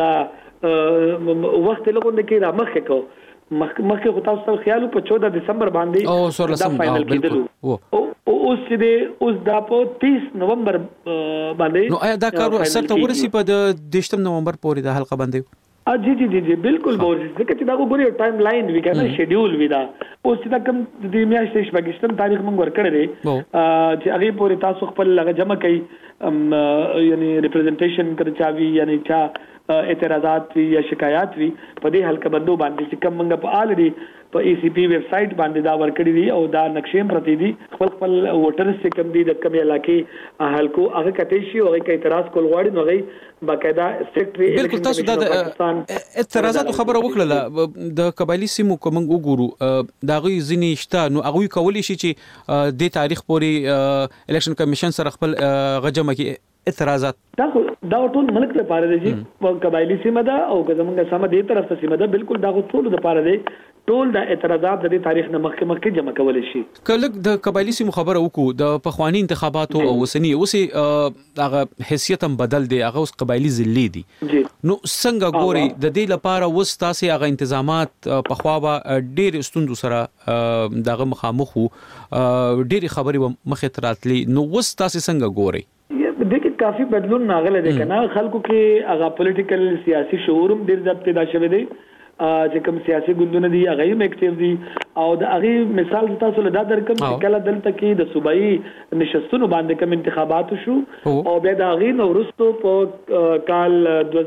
هغه وخت لګون کې را مخ کو مخکې خو تاسو ته خیال په 14 دسمبر باندې دا فائنل کېدل او اوس چې دا په 30 نومبر باندې نو آیا دا کار اثر ته ورسي په 10 نومبر پورې د حلقه باندې جی بالکل ځکه چې دا وګورئ ټایم لاین وی کنه شیډول وی دا اوس چې دا کوم د میاشتې شپږشتم تاریخ موږ ورکړی دی چې هغه پورې تاسو خپل لږه جمع کړئ یعنی ریپرزنټیشن کړی چاوي یعنی چا اعتراضات وی یا شکایات وی په دې حلقه بندو باندې چې کوم موږ په الریډي په ای سی پی ویب سټ باندې دا ورکړی دی او دا نقشې پرتی دي خپل ووټرز چې کوم دي د کوم علاقې حلقو هغه کټې شي او هغه اعتراض کول غواړي نو هغه باقاعده سیکریټري بالکل تاسو د اعتراضات خبره وکړه د قبایلی سیمو کوم وګورو دا غوي ځینی شته نو هغه کولی شي چې د تاریخ پورې الیکشن کمیشن سره خپل غجمه کې اعتراضات دا ټول ملک لپاره دی چې قبایلی سیمه ده او زمونږ سم دې طرف ته سیمه ده بالکل دا ټول لپاره دی ټول د اعتراضات د تاریخ نه مخکې جمع کول شي کله د قبایلی سیمو خبره وکړو د پخوانی انتخاباتو او وسنی اوسې هغه حیثیت هم بدل دی هغه اوس قبایلی ضلع دي نو څنګه ګوري د دې لپاره وستاسي هغه تنظیمات په خوا ډېر استوندو سره دغه مخامخ ډېر خبري مخه تراتلی نو وستاسي څنګه ګوري دغه کافي بدلون ناغله ده کنه خلکو کې هغه پولیټیکل سیاسي شعورم ډیر ځب پیدا شوه دی چې کوم سیاسي ګوندونه دي هغه هم اکټیو دي او د هغه مثال تاسو له دا درکم چې کله دلته کې د صوبایي نشستونو باندې کوم انتخابات شو او بیا د هغه نو ورستو په کال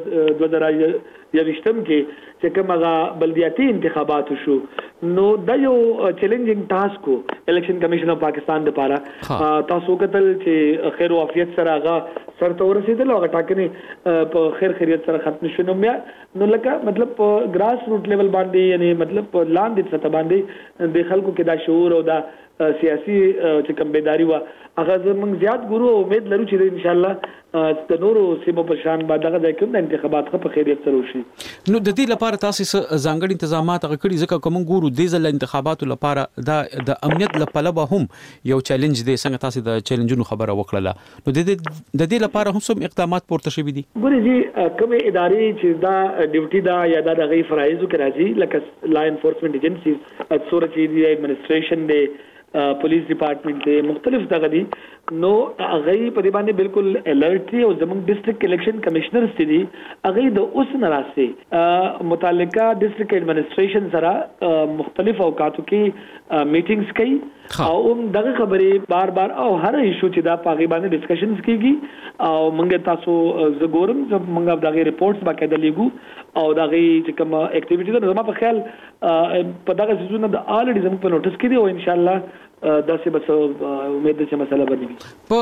2023 کې چې کوم هغه بلدیاتي انتخابات شو نو دا یو چیلنجینګ ټاسک کو الیکشن کمیشن اف پاکستان لپاره تاسو کتل چې خیر او عافیت سره هغه سر ته ورسېدل او ټاکنې په خیر خیریت سره ختم شونه بیا نو لکه مطلب ګراس روټ لیول باندې یعنی مطلب لاندې سطح باندې د خلکو کې دا شعور او دا سیاسي چې کوم بیداری وا هغه زموږ زیات ګورو امید لرو چې ان شاء الله د نورو سیمو په شان بعد هغه کوم د انتخابات په خیریت سره وشي نو د دې لپاره تاسو ځانګړي تنظیمات هغه کړي ځکه کوم ګورو د ځل انتخاباتو لپاره د امنیت لپاره هم یو چیلنج دی څنګه تاسو د چیلنجونو خبره وکړه نو د دې لپاره هم څوم اقدامات پورته شوي دي ګوري جی کومه ادارې چې دا ډیوټي دا یا دا غي فرایزو کې راځي لکه لا انفورسمنت ایجنسیز اڅوره چې دی ایڈمنسټریشن دی پولیس ډپارټمنټ دی مختلف دغه دي نو هغه په دې باندې بالکل الرټ دي او زموږ ډیسټریکټ الیکشن کمشنرز دي هغه د اوس نراسته متعلقه ډیسټریکټ ایڈمنسټریشن سره مختلف اوقاتو کې میټینګز کوي او دغه خبرې بار بار او هر ایشو چې دا پاغي باندې ډسکشنز کیږي او موږ تاسو زګورم موږ دغه ریپورتس باقاعده لیکو او دغه چې کوم اکټیویټی ده زما په خیال په دغه سيزونه د الریډي زموږ په نوټس کې دي او ان شاء الله دا څه به امید ده چې مسله بدلېږي په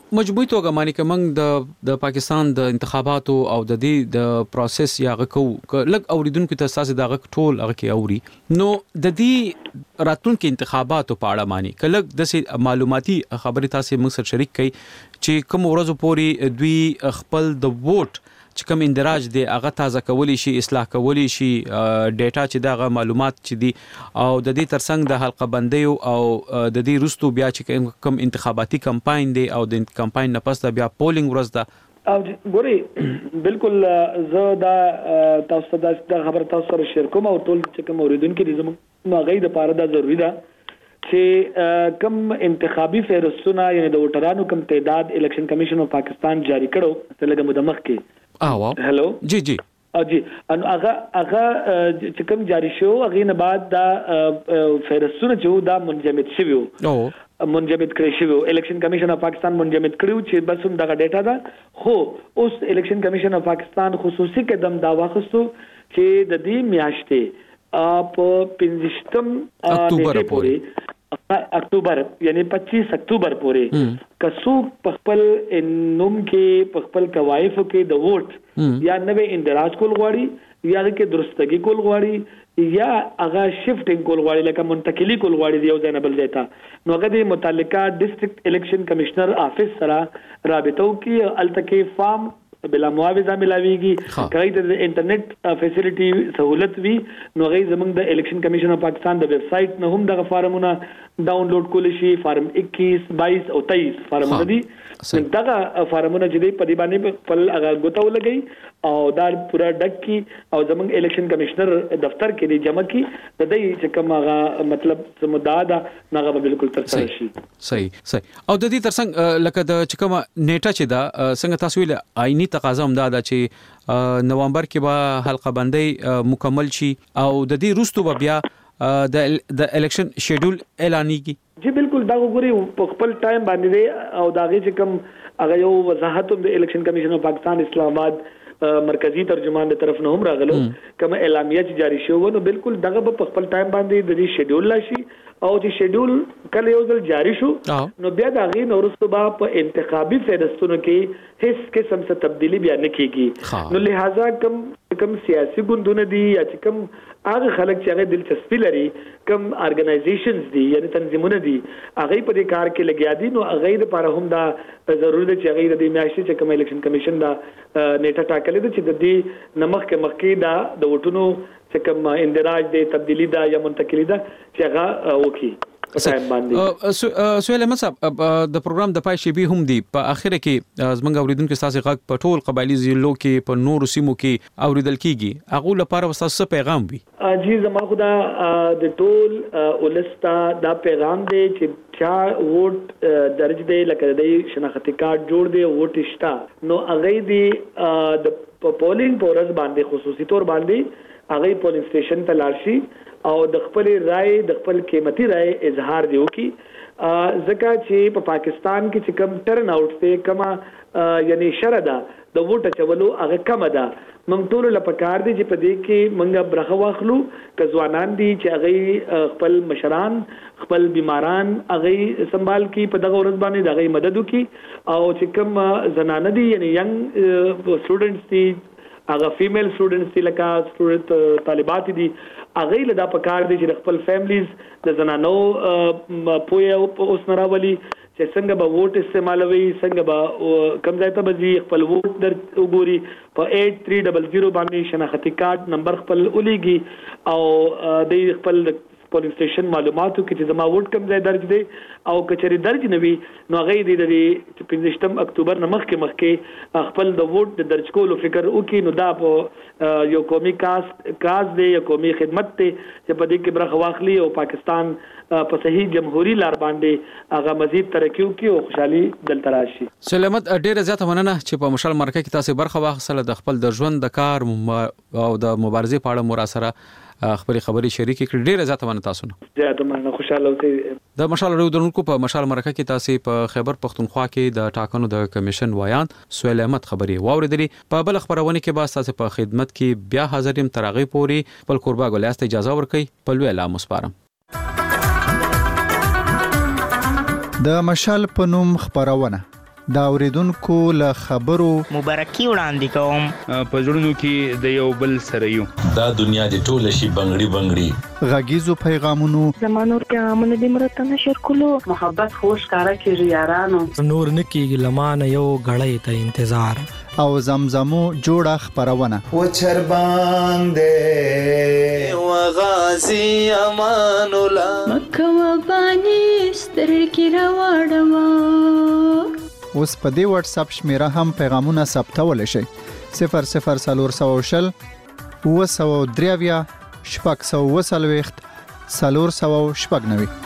مجموعي توګه معنی کوم د پاکستان د انتخاباتو او د دې د پروسس یا غکو لګ اوریدونکو ته اساس د غک ټول هغه کې اوري نو د دې راتلونکو انتخاباتو په اړه معنی کله د معلوماتي خبرې تاسو موږ سره شریک کړئ چې کوم ورځو پورې دوی خپل د ووټ چې کوم اندراج دی هغه تازه کولی شي اصلاح کولی شي ډیټا چې دغه معلومات چې دي او د دې ترڅنګ د حلقه بندي او د دې رستو بیا چې کوم انتخاباتي کمپاین دی او د کمپاین نه پس بیا پولینګ ورځ ده او ګوري بالکل زه دا تاسو د خبر تاسو سره شیر کوم او ټول چې کوم اوریدونکو دي زموږ غي د پاره دا ضروری ده چې کم انتخابي فهرستونه یعنی د ووټرانو کم تعداد الیکشن کمیشن اف پاکستان جاری کړو ته لګه مدمخ کې هلو جی او جی ان هغه چې کوم جاری شو هغه نه بعد دا فهرستونه چې دا منجمد شوی منجمد کړی شوی الیکشن کمیشن اف پاکستان منجمد کړیو چې بس هم دا ډیټا ده خو اوس الیکشن کمیشن اف پاکستان خصوصي قدم دا واخستو چې د دې میاشتې په 15 اکتوبر پورې اکتوبر یعنی 25 اکتوبر پورې کسو خپل نوم کې خپل کوایف کې د ووټ یا نوې اندراج کول غواړي یا کې درستګي کول غواړي یا هغه شفټینګ کول غواړي لکه منتقلی کول غواړي یو ځای نه بل ځای ته نو هغه د متعلقه ډیسټریکټ الیکشن کمشنر افیس سره رابطو کې التکي فارم بلا معاوضه ملاويږي کله د انټرنیټ فیسیلیټي سہولت وی نو غي زمنګ د الیکشن کمیشن اف پاکستان د ویب سټ نه هم د فارمونه ډاونلوډ کول شي فارم 21 22 او 23 فارمونه دي دغه فارمونه چې دی په دی باندې خپل هغه غوتاو لګي او دا پورا ډک کی او زمنګ الیکشن کمشنر دفتر کې دی جمع کی د دې چې کوم هغه مطلب سمدادا هغه بالکل تر سره شي صحیح او د دې ترڅنګ لکه د چې کوم نیټه چې دا څنګه تاسو ویل آئینی تقاضا هم دا چې نومبر کې به حلقه بندي مکمل شي او د دې روستو بیا د الیکشن شیډول اعلانېږي جی بالکل دا وګوري په خپل ټایم باندې او دا غي چې کوم هغه یو وضاحت د الیکشن کمیشن اف پاکستان اسلام آباد مرکزی ترجمان د طرف نه هم راغلو کوم اعلامیه چې جاری شو نو بالکل دغه په خپل ټایم باندې د دې شیډول لاشي او چې شیډول کله یو ځل جاری شو نو بیا دا غي نورستو با په انتخابي فهرستونو کې هیڅ قسم څه تبدیلی بیا نه کیږي نو لہذا کم سیاسي ګوندونه دي یا چې کم هغه خلک چې هغه دلچسپي لري کم ارګنایزیشنز دي یعنی تنظیمونه دي هغه په دې کار کې لګیا دي نو هغه لپاره هم دا ضروري ده چې هغه د میاشتې چې کوم الیکشن کمیشن دا نیټه ټاکلې ده چې د دې نمخ کې دا د وټونو چې کوم اندراج دی تبدیلی دا یا منتقلی دا چې هغه وکي سوال احمد صاحب د پروګرام د پای شیبي هم دی په اخر کې زمونږ اوریدونکو تاسو غږ په ټول قبایلی ضلعو کې په نورو سیمو کې اوریدل کیږي هغه لپاره تاسو پیغام وي جی زما خدا د ټول ولستا دا پیغام دی چې چا ووټ درج دی لکه د شناختی کارت جوړ دی ووټ شتا نو هغه دی د پولینګ پورز باندې خصوصي تور باندې هغه پولینګ سټیشن ته لاړ شي او د خپل رائے د خپل قیمتي رائے اظهار دیو کی ځکه چې په پاکستان کې چې کم ټرن اوټ ته کما یعنی شردا د ووټ چولو هغه کم ده موږ ټول لپاره دي چې په دې کې موږ برخه واخلو که ځوانان دي چې هغه خپل مشران خپل بیماران هغه سنبال کی په دغه ورځ باندې دغه مدد وکي او چې کم زنانه دي یعنی ینګ سټوډنټس دي هغه فیمیل سټوډنټس دي لکه سټوډنټ طالبات دي هغه له دا پکار دي چې خپل فیملیز د زنانو پوهه اوس نراولي چې څنګه به ووټ استعمالوي څنګه به کم ځای ته به خپل ووټ در وګوري په 8300 باندې شناختی کارت نمبر خپل ولېږي او د خپل پولینګ سټیشن معلوماتو کې چې زما ووټ کم ځای درج دی او کچري درج نه وي نو هغه د 15 اکتوبر نه مخکې خپل د ووټ د درج کولو فکر وکړي نو دا په یو قومي کاز دی یو قومي خدمت ته چې په دې کې برخه واخلي او پاکستان په صحیح جمهوریت لار باندې هغه مزید ترقی وکړي او خوشحالي دلته راشي. سلامت ډیره زیاته مننه چې په مشال مرکه کې تاسو برخه واخیستله د خپل د ژوند د کار او د مبارزې په اړه مور سره خپل خبري شریک کړي ډیره زیاته مننه تاسو نه. زیاته مننه خوشاله اوسئ. د مشال رودونکو په مشال مرکه کې تاسو په خیبر پختونخوا کې د ټاکنو د کمیشن وایان سویل احمد خبري واوریدلې په بل خبرونه کې به تاسو په خدمت کې بیا حاضریم ترغه پوری خپل قربا ګلیاست اجازه ورکړي په لوی اعلان مسپارم. د مشال په نوم خبرونه دا اوریدونکو له خبرو مبارکي وړاندې کوم په زړونو کې د یو بل سره یو دا دنیا د ټوله شي بنگړي غږیزو پیغامونو زمانو پیغامونه د مرته نشر کولو محبت خوش کارا کې یارانو نور نکیږي لمانه یو غړې ته انتظار او زمزمو جوړه خبرونه و چرباندې و غازی امان الله مکه و بانی سترګې راوړما اوس په دې واتس اپ شمیره هم پیغامونه ثبتول شي 0040 و 3 شپږ 490